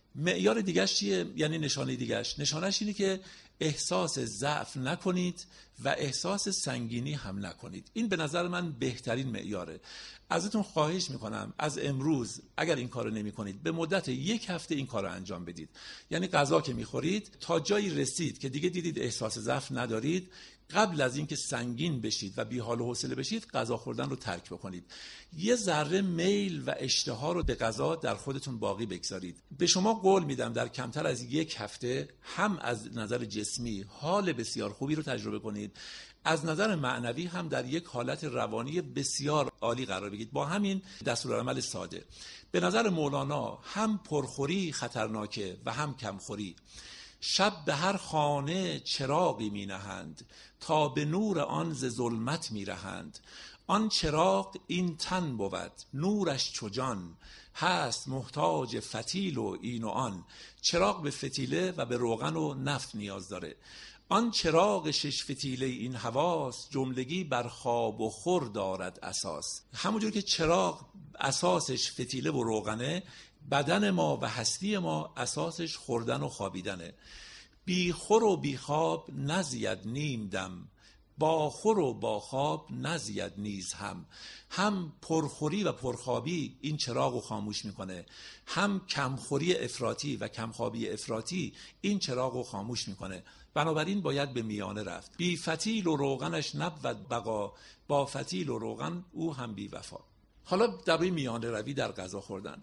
معیار دیگه‌اش چیه؟ یعنی نشانه دیگه‌اش نشانه‌اش اینه که احساس ضعف نکنید و احساس سنگینی هم نکنید. این به نظر من بهترین معیاره. ازتون خواهش میکنم از امروز اگر این کارو نمی‌کنید به مدت یک هفته این کارو انجام بدید. یعنی غذا که می‌خورید تا جایی رسید که دیگه دیدید احساس ضعف ندارید، قبل از اینکه سنگین بشید و بی حال و حوصله بشید غذا خوردن رو ترک بکنید. یه ذره میل و اشتها رو به غذا در خودتون باقی بگذارید. به شما قول میدم در کمتر از یک هفته هم از نظر جسمی حال بسیار خوبی رو تجربه کنید، از نظر معنوی هم در یک حالت روانی بسیار عالی قرار بگیرید با همین دستورالعمل ساده. به نظر مولانا هم پرخوری خطرناکه و هم کمخوری. شب به هر خانه چراغی می نهند، تا به نور آن ز ظلمت می رهند. آن چراغ این تن بود، نورش چو جان، هست محتاج فتیل و این و آن. چراغ به فتیله و به روغن و نفت نیاز داره. آن چراغ شش فتیله این حواس، جملگی بر خواب و خور دارد اساس. همونجور که چراغ اساسش فتیله و روغنه، بدن ما و هستی ما اساسش خوردن و خوابیدنه. بی خور و بی خواب نزید نیم دم، با خور و با خواب نزید نیز هم. هم پرخوری و پرخوابی این چراغ رو خاموش میکنه، هم کمخوری افراطی و کمخوابی افراطی این چراغ رو خاموش میکنه. بنابراین باید به میانه رفت. بی فتیل و روغنش نبود بقا، با فتیل و روغن او هم بی وفا. حالا در روی میانه روی در غذا خوردن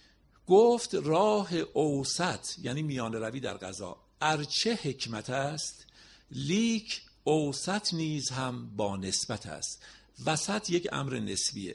گفت راه اوسط، یعنی میانه روی در غذا، ارچه حکمت است لیک اوسط نیز هم با نسبت است. وسط یک امر نسبیه.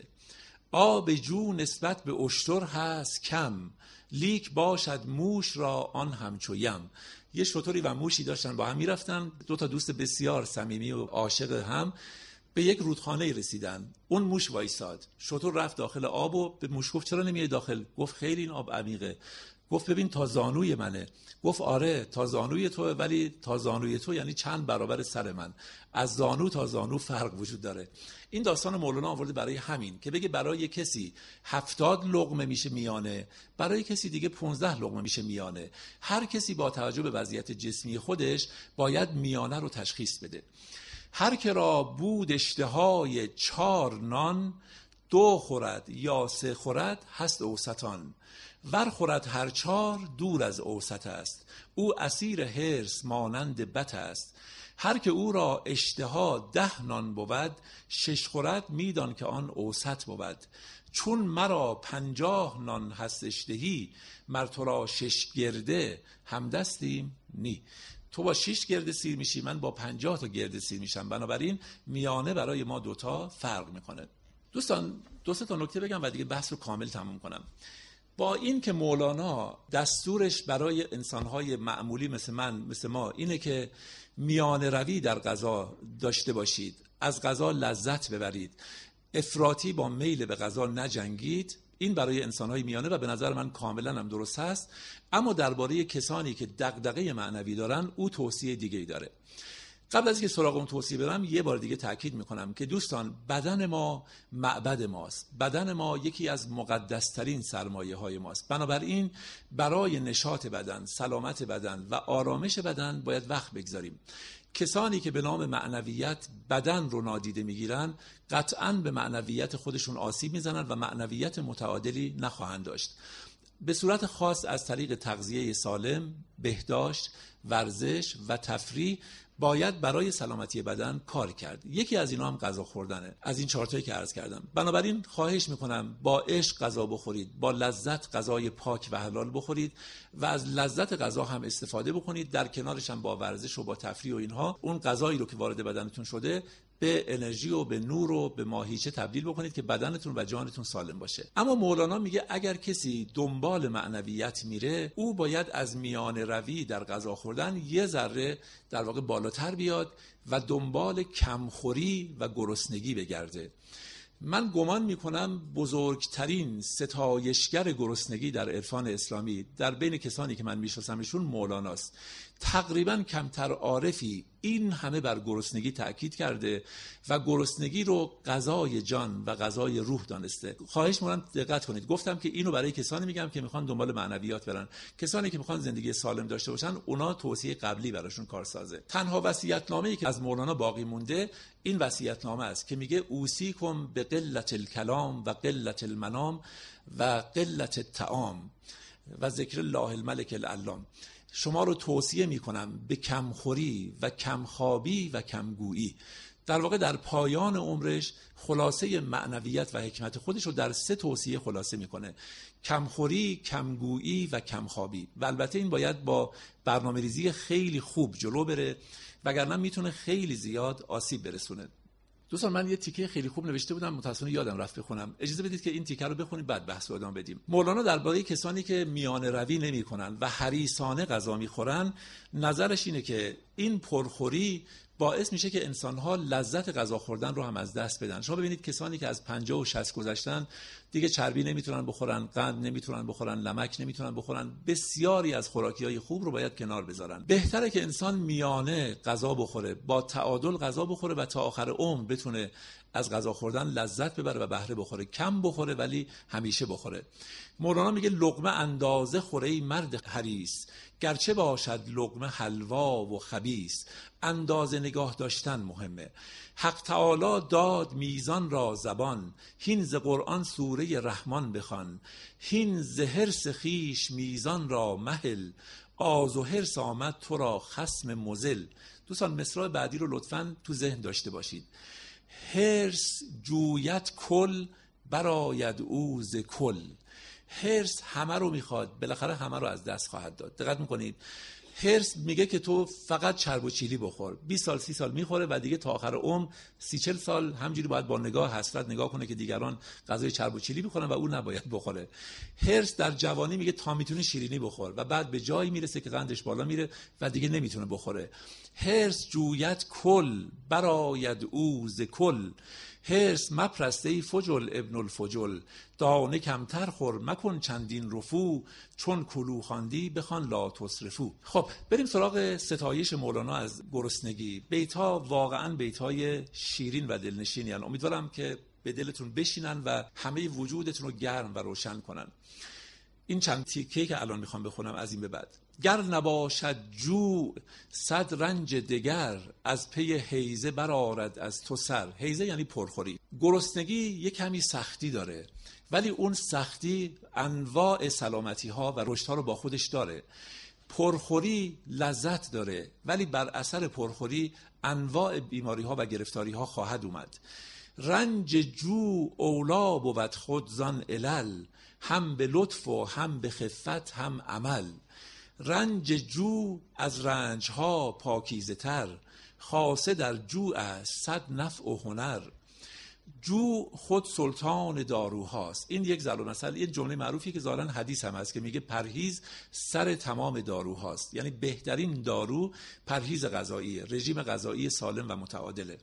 آب جو نسبت به اشتر هست کم، لیک باشد موش را آن همچو یم. یه شتری و موشی داشتن با هم میرفتن، دو تا دوست بسیار صمیمی و عاشق هم به یک رودخانه رسیدن. اون موش وایساد، شتر رفت داخل آب و به موش گفت چرا نمیای داخل؟ گفت خیلی این آب عمیقه. گفت ببین تا زانوی منه. گفت آره تا زانوی توه، ولی تا زانوی تو یعنی چند برابر سر من، از زانو تا زانو فرق وجود داره. این داستان مولانا آورده برای همین که بگه برای کسی هفتاد لقمه میشه میانه، برای کسی دیگه پونزده لقمه میشه میانه. هر کسی با توجه به وضعیت جسمی خودش باید میانه رو تشخیص بده. هر که را بود اشتهای چار نان، دو خورد یا سه خورد هست اوسطان. ور خورد هر چار دور از اوسط است، او اسیر حرص مانند بت است. هر که او را اشتها ده نان بود، شش خورد میدان که آن اوسط بود. چون مرا پنجاه نان هست اشتهی، مر تو را شش گرده همدستیم نی. تو با شش گرده سیر میشی، من با پنجاه تا گرده سیر میشم. بنابراین میانه برای ما دوتا فرق میکنه. دوستان دو سه تا نکته بگم و دیگه بحث رو کامل تموم کنم. با این که مولانا دستورش برای انسانهای معمولی مثل من مثل ما اینه که میانه روی در غذا داشته باشید، از غذا لذت ببرید، افراطی با میل به غذا نجنگید، این برای انسانهای میانه و به نظر من کاملا هم درست هست. اما درباره کسانی که دغدغه معنوی دارن او توصیه دیگه‌ای داره. قبل از اینکه سراغ اون توصیه برم یه بار دیگه تاکید میکنم که دوستان بدن ما معبد ماست، بدن ما یکی از مقدس‌ترین سرمایه های ماست. بنابراین برای نشاط بدن، سلامت بدن و آرامش بدن باید وقت بگذاریم. کسانی که به نام معنویت بدن رو نادیده میگیرن قطعاً به معنویت خودشون آسیب میزنن و معنویت متعادلی نخواهند داشت. به صورت خاص از طریق تغذیه سالم، بهداشت، ورزش و تفریح باید برای سلامتی بدن کار کرد. یکی از اینا هم غذا خوردنه، از این چهار تایی که عرض کردم. بنابراین خواهش میکنم با عشق غذا بخورید، با لذت غذای پاک و حلال بخورید و از لذت غذا هم استفاده بکنید. در کنارش هم با ورزش و با تفریح و اینها اون غذایی رو که وارد بدنتون شده به انرژی و به نور و به ماهیچه تبدیل بکنید که بدنتون و جانتون سالم باشه. اما مولانا میگه اگر کسی دنبال معنویت میره، او باید از میانه روی در غذا خوردن یه ذره در واقع بالاتر بیاد و دنبال کمخوری و گرسنگی بگرده. من گمان میکنم بزرگترین ستایشگر گرسنگی در عرفان اسلامی در بین کسانی که من میشناسمشون مولاناست. تقریبا کمتر عارفی این همه بر گرسنگی تأکید کرده و گرسنگی رو غذای جان و غذای روح دانسته. خواهش می‌کنم دقت کنید، گفتم که اینو برای کسانی میگم که میخوان دنبال معنویات برن. کسانی که میخوان زندگی سالم داشته باشن، اونا توصیه قبلی براشون کارسازه. تنها وصیت‌نامه‌ای که از مولانا باقی مونده این وصیت‌نامه است که میگه اوصیکم به قلت الکلام و قلت المنام و قلت الطعام و ذکر الله الملک العلام. شما رو توصیه میکنم به کمخوری و کمخوابی و کمگویی. در واقع در پایان عمرش خلاصه معنویت و حکمت خودش رو در سه توصیه خلاصه میکنه: کمخوری، کمگویی و کمخوابی. و البته این باید با برنامه‌ریزی خیلی خوب جلو بره، وگرنه میتونه خیلی زیاد آسیب برسونه. دوستان من یه تیکه خیلی خوب نوشته بودم، متأسفانه یادم رفت بخونم. اجازه بدید که این تیکه رو بخونیم بعد بحث رو ادامه بدیم. مولانا درباره کسانی که میانه روی نمی‌کنن و حریصانه غذا می‌خورن، نظرش اینه که این پرخوری باعث میشه که انسان‌ها لذت غذا خوردن رو هم از دست بدن. شما ببینید کسانی که از پنجاه و شصت گذشتن دیگه چربی نمیتونن بخورن، قند نمیتونن بخورن، نمک نمیتونن بخورن، بسیاری از خوراکی‌های خوب رو باید کنار بذارن. بهتره که انسان میانه غذا بخوره، با تعادل غذا بخوره و تا آخر عمر بتونه از غذا خوردن لذت ببره و بهره بخوره. کم بخوره ولی همیشه بخوره. مولانا میگه لقمه اندازه خوره ای مرد حریص، گرچه باشد لقمه حلوا و خبیث. اندازه نگاه داشتن مهمه. حق تعالی داد میزان را زبان، هین ز قرآن سوره رحمان بخوان. هین ز حرص خویش میزان را مهل، آز و حرص آمد تو را خصم مضل. دوستان مصرع بعدی رو لطفاً تو ذهن داشته باشید. حرص جویت کل، براید او ز کل. حرص همه رو میخواد، بالاخره همه رو از دست خواهد داد. دقت میکنید، حرص میگه که تو فقط چرب و چیلی بخور. بیست سال سی سال میخوره و دیگه تا آخر عمر سی چل سال همجوری باید با نگاه حسرت نگاه کنه که دیگران غذای چرب و چیلی میخورن و او نباید بخوره. حرص در جوانی میگه تا میتونی شیرینی بخور و بعد به جایی میرسه که قندش بالا میره و دیگه نمیتونه بخوره. حرص جویت کل، براید او ز کل. حرص مپرسته ای فجل ابن الفجل، دانه کمتر خور مکن چندین رفو، چون کلو خواندی بخوان لا تسرفو. خب بریم سراغ ستایش مولانا از گرسنگی. بیت‌ها واقعاً بیت‌های شیرین و دلنشینی هستند. امیدوارم که به دلتون بشینن و همه وجودتون رو گرم و روشن کنن. این چند تیکه که الان میخوام بخونم از این به بعد: گر نباشد جوع صد رنج دگر، از پی حیزه برآرد از تو سر. حیزه یعنی پرخوری. گرسنگی یه کمی سختی داره، ولی اون سختی انواع سلامتی ها و رشد ها رو با خودش داره. پرخوری لذت داره، ولی بر اثر پرخوری انواع بیماری ها و گرفتاری ها خواهد اومد. رنج جوع اولا بود خود زان علل، هم به لطف و هم به خفت هم عمل. رنج جوع از رنج ها پاکیزه تر، خاصه در جوع است صد نفع و هنر. جوع خود سلطان داروهاست. این یک ضرب المثل، این جمله معروفی که ظاهرا حدیث هم هست که میگه پرهیز سر تمام داروهاست. یعنی بهترین دارو پرهیز غذایی، رژیم غذایی سالم و متعادله.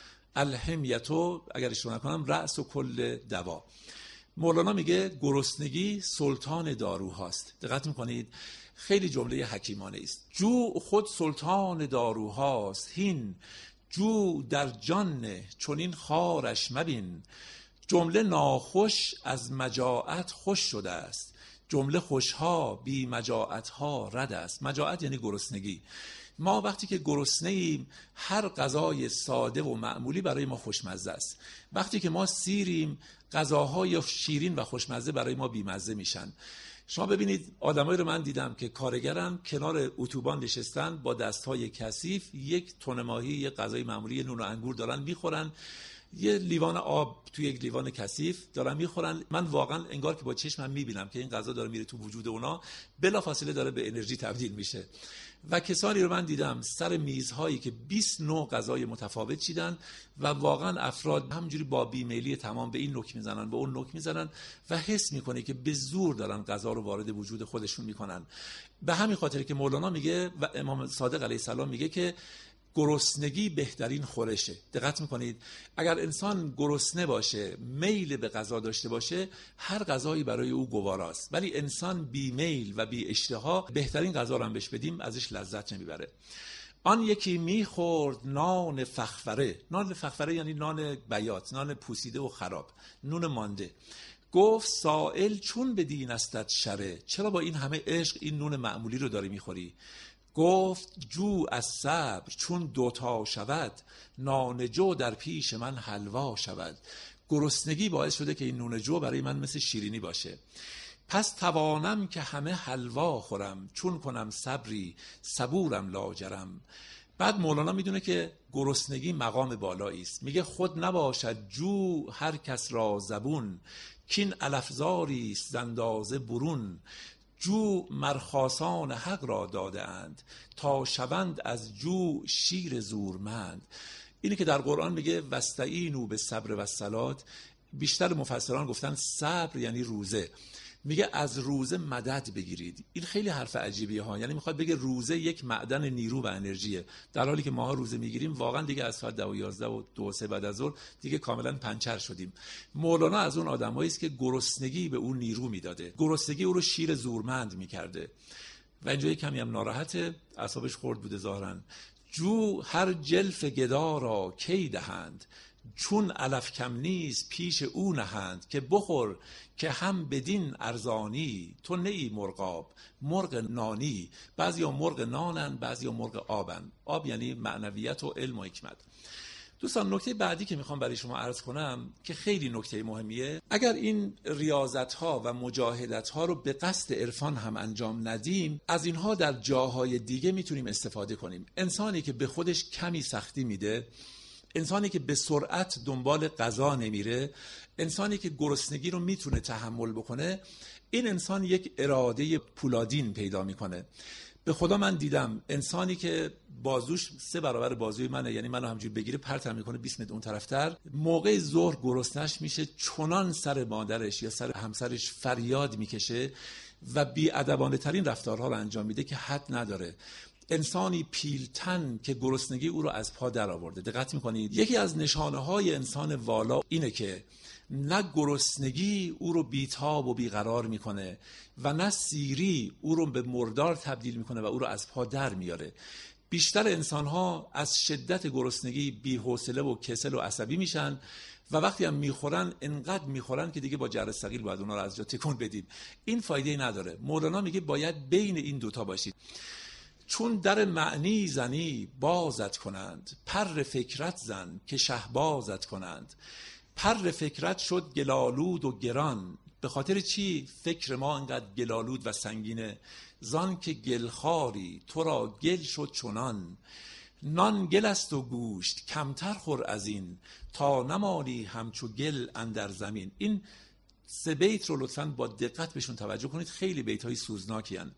الحمیتو اگر اشتباه نکنم رأس و کل دوا. مولانا میگه گرسنگی سلطان داروهاست. دقت میکنید خیلی جمله حکیمانه است. جوع خود سلطان داروهاست، هین جو در جان نه چنین خارش مبین. جمله ناخوش از مجاعت خوش شده است، جمله خوشها بی مجاعتها رد است. مجاعت یعنی گرسنگی. ما وقتی که گرسنه ایم هر غذای ساده و معمولی برای ما خوشمزه است. وقتی که ما سیریم غذاهای شیرین و خوشمزه برای ما بیمزه میشن. شما ببینید آدمایی رو من دیدم که کارگرن کنار اتوبان نشستن با دستهای کثیف، یک تن ماهی، یک غذای معمولی، نون و انگور دارن میخورن، یه لیوان آب توی یک لیوان کثیف دارن میخورن. من واقعا انگار که با چشمم میبینم که این غذا داره میره تو وجود اونا، بلافاصله داره به انرژی تبدیل میشه. و کسانی رو من دیدم سر میزهایی که بیست نوع غذای متفاوت چیدن و واقعا افراد همجوری با بیمیلی تمام به این نوک میزنن به اون نوک میزنن و حس میکنه که به زور دارن غذا رو وارد وجود خودشون میکنن. به همین خاطر که مولانا میگه و امام صادق علیه السلام میگه که گرسنگی بهترین خورشه. دقت میکنید اگر انسان گرسنه باشه، میل به غذا داشته باشه، هر غذایی برای او گواراست. ولی انسان بی میل و بی اشتها بهترین غذا رو هم بهش بدیم ازش لذت نمیبره. آن یکی میخورد نان فخفره. نان فخفره یعنی نان بیات، نان پوسیده و خراب، نون مانده. گفت سائل چون به دین استت شره، چرا با این همه عشق این نون معمولی رو داری میخوری؟ گفت جو از صبر چون دوتا شود، نان جو در پیش من حلوا شود. گرسنگی باعث شده که این نون جو برای من مثل شیرینی باشه، پس توانم که همه حلوا خورم، چون کنم صبری صبورم لاجرم. بعد مولانا میدونه که گرسنگی مقام بالایی است، میگه خود نباشد جو هر کس را زبون، کین الافزاری است زندازه برون. جو مرخاصان حق را داده اند، تا شوند از جو شیر زورمند. اینی که در قرآن میگه واستعینوا بالصبر والصلاة، بیشتر مفسران گفتن صبر یعنی روزه. میگه از روزه مدد بگیرید. این خیلی حرف عجیبیه ها، یعنی میخواد بگه روزه یک معدن نیرو و انرژیه، در حالی که ماها روزه میگیریم واقعا دیگه از ساعت ده و یازده و دو سه بعد از ظهر دیگه کاملا پنچر شدیم. مولانا از اون آدمایی است که گرسنگی به اون نیرو میداده، گرسنگی او رو شیر زورمند میکرده و اینجا کمی هم ناراحته، اعصابش خورد بوده ظاهرا. جو هر جلف گدا را کی دهند، چون علف کم نیست پیش او نهند. که بخور که هم بدین ارزانی، تو نئی مرغاب مرغ نانی. بعضی ها مرغ نانن، بعضی ها مرغ آبن. آب یعنی معنویت و علم و حکمت. دوستان نکته بعدی که میخوام برای شما عرض کنم که خیلی نکته مهمیه، اگر این ریاضت ها و مجاهدت ها رو به قصد عرفان هم انجام ندیم، از اینها در جاهای دیگه میتونیم استفاده کنیم. انسانی که به خودش کمی سختی میده، انسانی که به سرعت دنبال غذا نمیره، انسانی که گرسنگی رو میتونه تحمل بکنه، این انسان یک اراده پولادین پیدا میکنه. به خدا من دیدم انسانی که بازوش سه برابر بازوی منه، یعنی منو همجوری بگیره پرتم میکنه بیست متر اون طرفتر، موقع ظهر گرسنش میشه، چنان سر مادرش یا سر همسرش فریاد میکشه و بی‌ادبانه ترین رفتارها رو انجام میده که حد نداره. انسانی پیلتن که گرسنگی او رو از پا در آورده. دقت میکنید یکی از نشانه های انسان والا اینه که نه گرسنگی او رو بیتاب و بیقرار میکنه و نه سیری او رو به مردار تبدیل میکنه و او رو از پا در میاره. بیشتر انسان ها از شدت گرسنگی بی‌حوصله و کسل و عصبی میشن و وقتی هم میخورن انقدر میخورن که دیگه با جرس ثقیل باید اونا رو از جا تکون بدیم. این فایده نداره. مولانا میگه باید بین این دوتا باشید. چون در معنی زنی بازت کنند، پر فکرت زن که شهبازت کنند. پر فکرت شد گلالود و گران، به خاطر چی فکر ما انقدر گلالود و سنگینه؟ زان که گلخاری تو را گل شد چنان. نان گل است و گوشت کمتر خور از این، تا نمانی همچو گل اندر زمین. این سه بیت رو لطفاً با دقت بهشون توجه کنید، خیلی بیت های سوزناکی هن.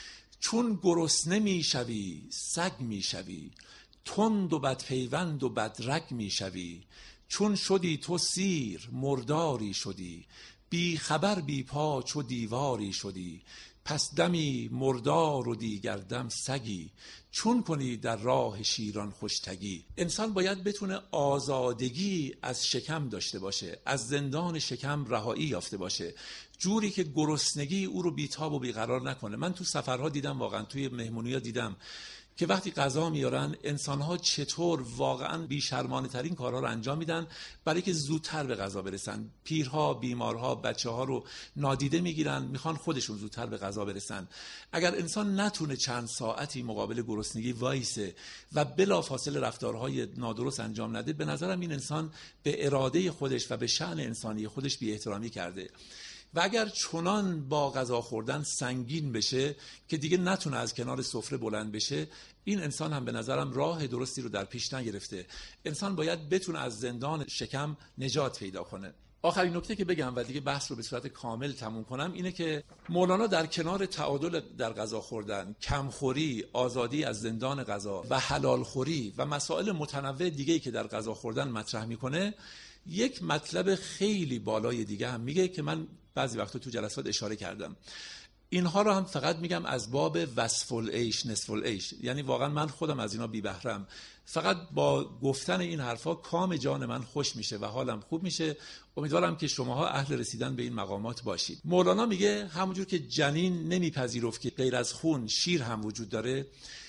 چون گرسنه میشوی سگ میشوی، تند و بدپیوند و بدرگ میشوی. چون شدی تو سیر مرداری شدی، بی خبر بی پا چو دیواری شدی. پس دمی مردار و دیگر دم سگی، چون کنی در راه شیران خوشتگی. انسان باید بتونه آزادگی از شکم داشته باشه، از زندان شکم رهایی یافته باشه، جوری که گرسنگی او رو بیتاب و بیقرار نکنه. من تو سفرها دیدم، واقعا توی مهمونی‌ها دیدم که وقتی غذا میارن انسان‌ها چطور واقعا بی‌شرمانه ترین کارها رو انجام میدن برای که زودتر به غذا برسن. پیرها، بیمارها، بچه‌ها رو نادیده میگیرن، میخوان خودشون زودتر به غذا برسن. اگر انسان نتونه چند ساعتی مقابل گرسنگی وایسه و بلافاصله رفتارهای نادرست انجام نده، به نظرم این انسان به اراده خودش و به شأن انسانی خودش بی‌احترامی کرده. و اگر چنان با غذا خوردن سنگین بشه که دیگه نتونه از کنار سفره بلند بشه، این انسان هم به نظرم راه درستی رو در پیش نگرفته. انسان باید بتونه از زندان شکم نجات پیدا کنه. آخرین نکته که بگم و دیگه بحث رو به صورت کامل تموم کنم اینه که مولانا در کنار تعادل در غذا خوردن، کمخوری، آزادی از زندان غذا و حلال خوری و مسائل متنوع دیگه‌ای که در غذا خوردن مطرح میکنه، یک مطلب خیلی بالای دیگه هم میگه که من بعضی وقتا تو جلسات اشاره کردم. اینها رو هم فقط میگم از باب وصف العیش نصف العیش، یعنی واقعا من خودم از اینا بی بهرم. فقط با گفتن این حرفا کام جان من خوش میشه و حالم خوب میشه. امیدوارم که شماها اهل رسیدن به این مقامات باشید. مولانا میگه همونجور که جنین نمیپذیرفت که غیر از خون شیر هم وجود داره،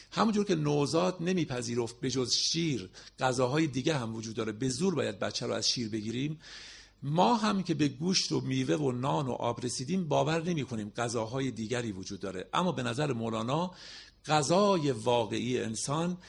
همونجور که نوزاد نمیپذیرفت به جز شیر غذاهای دیگه هم وجود داره، به زور باید بچه رو از شیر بگیریم، ما هم که به گوشت و میوه و نان و آب رسیدیم باور نمی کنیم غذاهای دیگری وجود داره. اما به نظر مولانا غذای واقعی انسان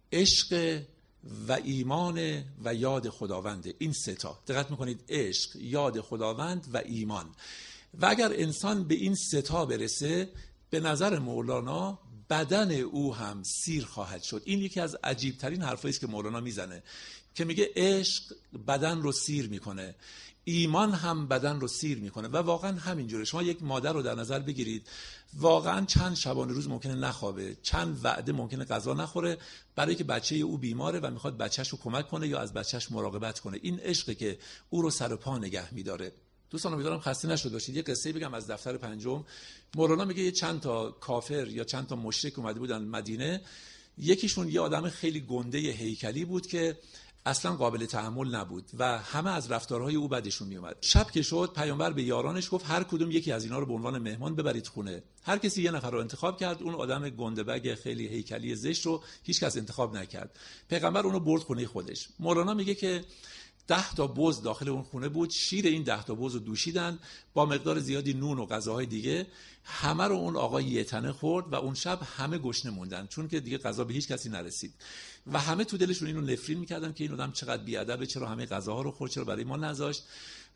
عشق و ایمان و یاد خداونده. این سه تا دقت میکنید، عشق، یاد خداوند و ایمان. و اگر انسان به این سه تا برسه، به نظر مولانا بدن او هم سیر خواهد شد. این یکی از عجیب ترین حرفایی است که مولانا میزنه که میگه عشق بدن رو سیر میکنه، ایمان هم بدن رو سیر میکنه. و واقعا همینجوره. شما یک مادر رو در نظر بگیرید، واقعا چند شبانه روز ممکنه نخوابه، چند وعده ممکنه غذا نخوره، برای که بچه او بیماره و میخواد بچهش رو کمک کنه یا از بچهش مراقبت کنه. این عشقه که او رو سر و پا نگه میداره. دوستان امیدوارم خسته نشده باشید. یه قصه بگم از دفتر پنجم. مولانا میگه یه چند تا کافر یا چند تا مشرک اومده بودن مدینه. یکیشون یه آدم خیلی گنده هیکلی بود که اصلا قابل تحمل نبود و همه از رفتارهای او بدشون میومد. شب که شد، پیامبر به یارانش گفت هر کدوم یکی از اینا رو به عنوان مهمان ببرید خونه. هر کسی یه نفر رو انتخاب کرد. اون آدم گنده‌بگ خیلی هیکلی زشت رو هیچ کس انتخاب نکرد. پیغمبر اونو برد خونه خودش. مولانا میگه که ده تا بز داخل اون خونه بود. شیر این ده تا بز رو دوشیدن با مقدار زیادی نون و غذاهای دیگه. همه رو اون آقا یه تنه خورد و اون شب همه گشنه موندن، چون که دیگه غذا به هیچ کسی نرسید. و همه تو دلشون اینو نفرین میکردن که این آدم چقدر بیادبه، چرا همه غذاها رو خورد، چرا برای ما نذاشت.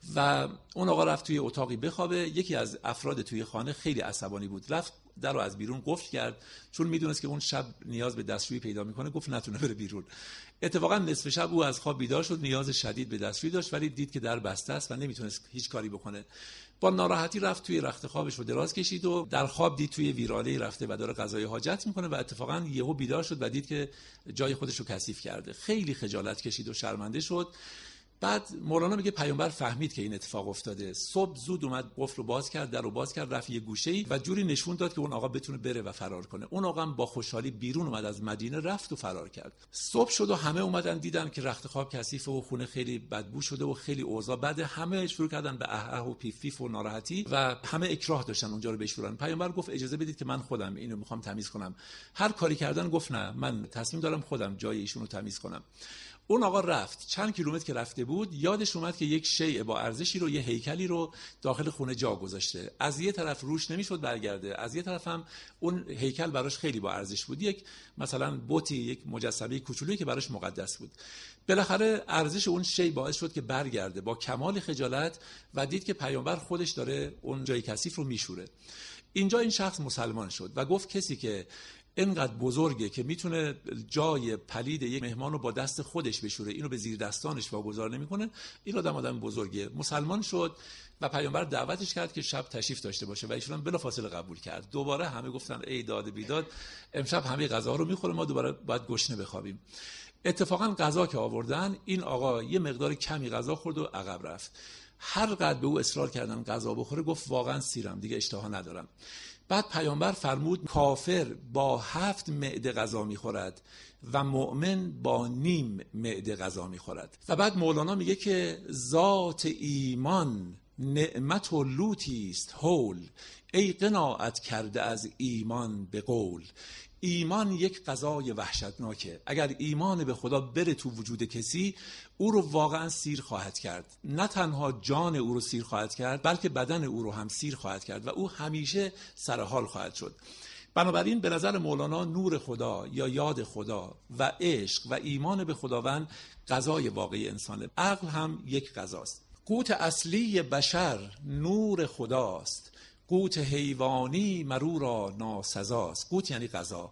و اون آقا رفت توی اتاقی بخوابه. یکی از افراد توی خانه خیلی عصبانی بود، رفت در رو از بیرون قفل کرد، چون میدونست که اون شب نیاز به دستشویی پیدا میکنه. گفت نتونه بره بیرون. اتفاقا نصف شب او از خواب بیدار شد، نیاز شدید به دستشویی داشت، ولی دید که در بسته است و نمیتونست هیچ کاری بکنه. با ناراحتی رفت توی رخت خوابش رو دراز کشید و در خواب دید توی ویرانه‌ای رفته و داره قضای حاجت میکنه و اتفاقا یهو بیدار شد و دید که جای خودش رو کثیف کرده. خیلی خجالت کشید و شرمنده شد. بعد مولانا میگه پیامبر فهمید که این اتفاق افتاده. صبح زود اومد، قفل رو باز کرد، در رو باز کرد، رفت یه گوشه‌ای و جوری نشون داد که اون آقا بتونه بره و فرار کنه. اون آقا هم با خوشحالی بیرون اومد از مدینه، رفت و فرار کرد. صبح شد و همه اومدن دیدن که رخت خواب کثیفه و خونه خیلی بدبو شده و خیلی اوضاع بده. همه شروع کردن به اه اه و پیف پیف و ناراحتی و همه اکراه داشتن اونجا رو بشورن. پیامبر گفت اجازه بدید که من خودم اینو میخوام تمیز کنم. هر کاری کردن گفت نه، من تصمیم دارم خودم جای ایشونو تمیز کنم. اون آقا رفت. چند کیلومتر که رفته بود یادش اومد که یک شیء با ارزشی رو، یه هیکلی رو داخل خونه جا گذاشته. از یه طرف روش نمیشد برگرده، از یه طرف هم اون هیکل براش خیلی با ارزش بود، یک مثلا بتی، یک مجسمه کوچولویی که براش مقدس بود. بالاخره ارزش اون شیء باعث شد که برگرده با کمال خجالت و دید که پیامبر خودش داره اون جای کثیف رو میشوره. اینجا این شخص مسلمان شد و گفت کسی که اینقدر بزرگه که میتونه جای پلید یک مهمان رو با دست خودش بشوره، اینو به زیر دستانش واگذار نمیکنه، این آدم آدم بزرگه. مسلمان شد و پیامبر دعوتش کرد که شب تشریف داشته باشه و ایشون هم بلافاصله قبول کرد. دوباره همه گفتن ای داد بیداد، امشب همه غذا رو میخوره، ما دوباره باید گشنه بخوابیم. اتفاقا غذا که آوردن، این آقا یه مقدار کمی غذا خورد و عقب رفت. هر قدر به او اصرار کردن غذا بخوره گفت واقعا سیرم، دیگه اشتها ندارم. بعد پیامبر فرمود کافر با هفت معده غذا میخورد و مؤمن با نیم معده غذا میخورد. و بعد مولانا میگه که ذات ایمان نعمت و لوتی است هول، ای قناعت کرده از ایمان به قول. ایمان یک غذای وحشتناکه. اگر ایمان به خدا بره تو وجود کسی، او رو واقعا سیر خواهد کرد. نه تنها جان او رو سیر خواهد کرد، بلکه بدن او رو هم سیر خواهد کرد و او همیشه سرحال خواهد شد. بنابراین به نظر مولانا نور خدا یا یاد خدا و عشق و ایمان به خداوند غذای واقعی انسانه. عقل هم یک غذاست. قوت اصلی بشر نور خداست، قوت حیوانی مرو را ناسزاست. قوت یعنی غذا.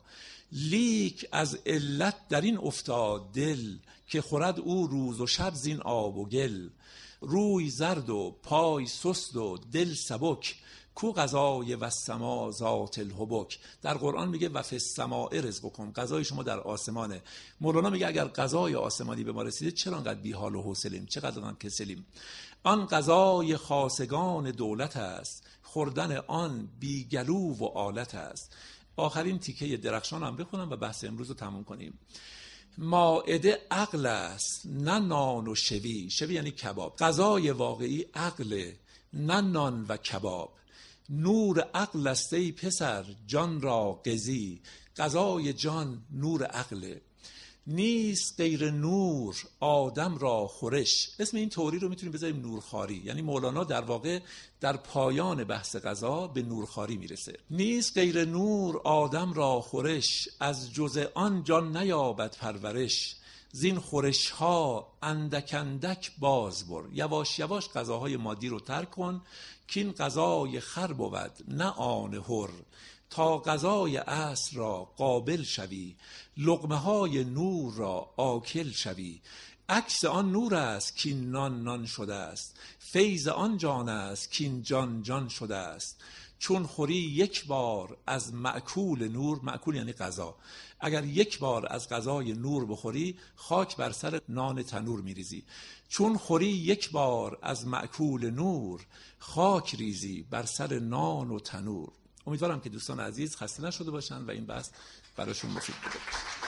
لیک از علت در این افتاد دل، که خورد او روز و شب زین آب و گل. روی زرد و پای سست و دل سبک، کو غذای و السما ذات الحبک. در قرآن میگه و فی السماء رزقکم، غذای شما در آسمانه. مولانا میگه اگر غذای آسمانی به ما رسیده چرا انقدر بی حال و حوصله‌ایم، چقدر انقدر کسلیم. آن غذای خاصگان دولت است، خوردن آن بی گلو و آلت است. آخرین تیکه درخشان هم بخونم و بحث امروز رو تموم کنیم. مائده عقل است نه نان و شوی. شوی یعنی کباب. غذای واقعی عقل، نه نان و کباب. نور عقل است ای پسر جان را قضی، غذای جان نور عقله. نیست غیر نور آدم را خورش. اسم این توری رو میتونیم بذاریم نورخواری. یعنی مولانا در واقع در پایان بحث غذا به نورخواری میرسه. نیست غیر نور آدم را خورش، از جز آن جان نیابد پرورش. زین خورش ها اندک اندک باز بر. یواش یواش غذاهای مادی رو ترک کن، که این غذای خر بود نه آن حر. تا غذای عصر را قابل شوی، لقمه های نور را آکل شوی. عکس آن نور است که این نان نان شده است، فیض آن جان است که این جان جان شده است. چون خوری یک بار از مأکول نور، مأکول یعنی غذا، اگر یک بار از غذای نور بخوری خاک بر سر نان تنور میریزی. چون خوری یک بار از مأکول نور، خاک ریزی بر سر نان و تنور. امیدوارم که دوستان عزیز خسته نشده باشن و این بحث براشون مفید بوده.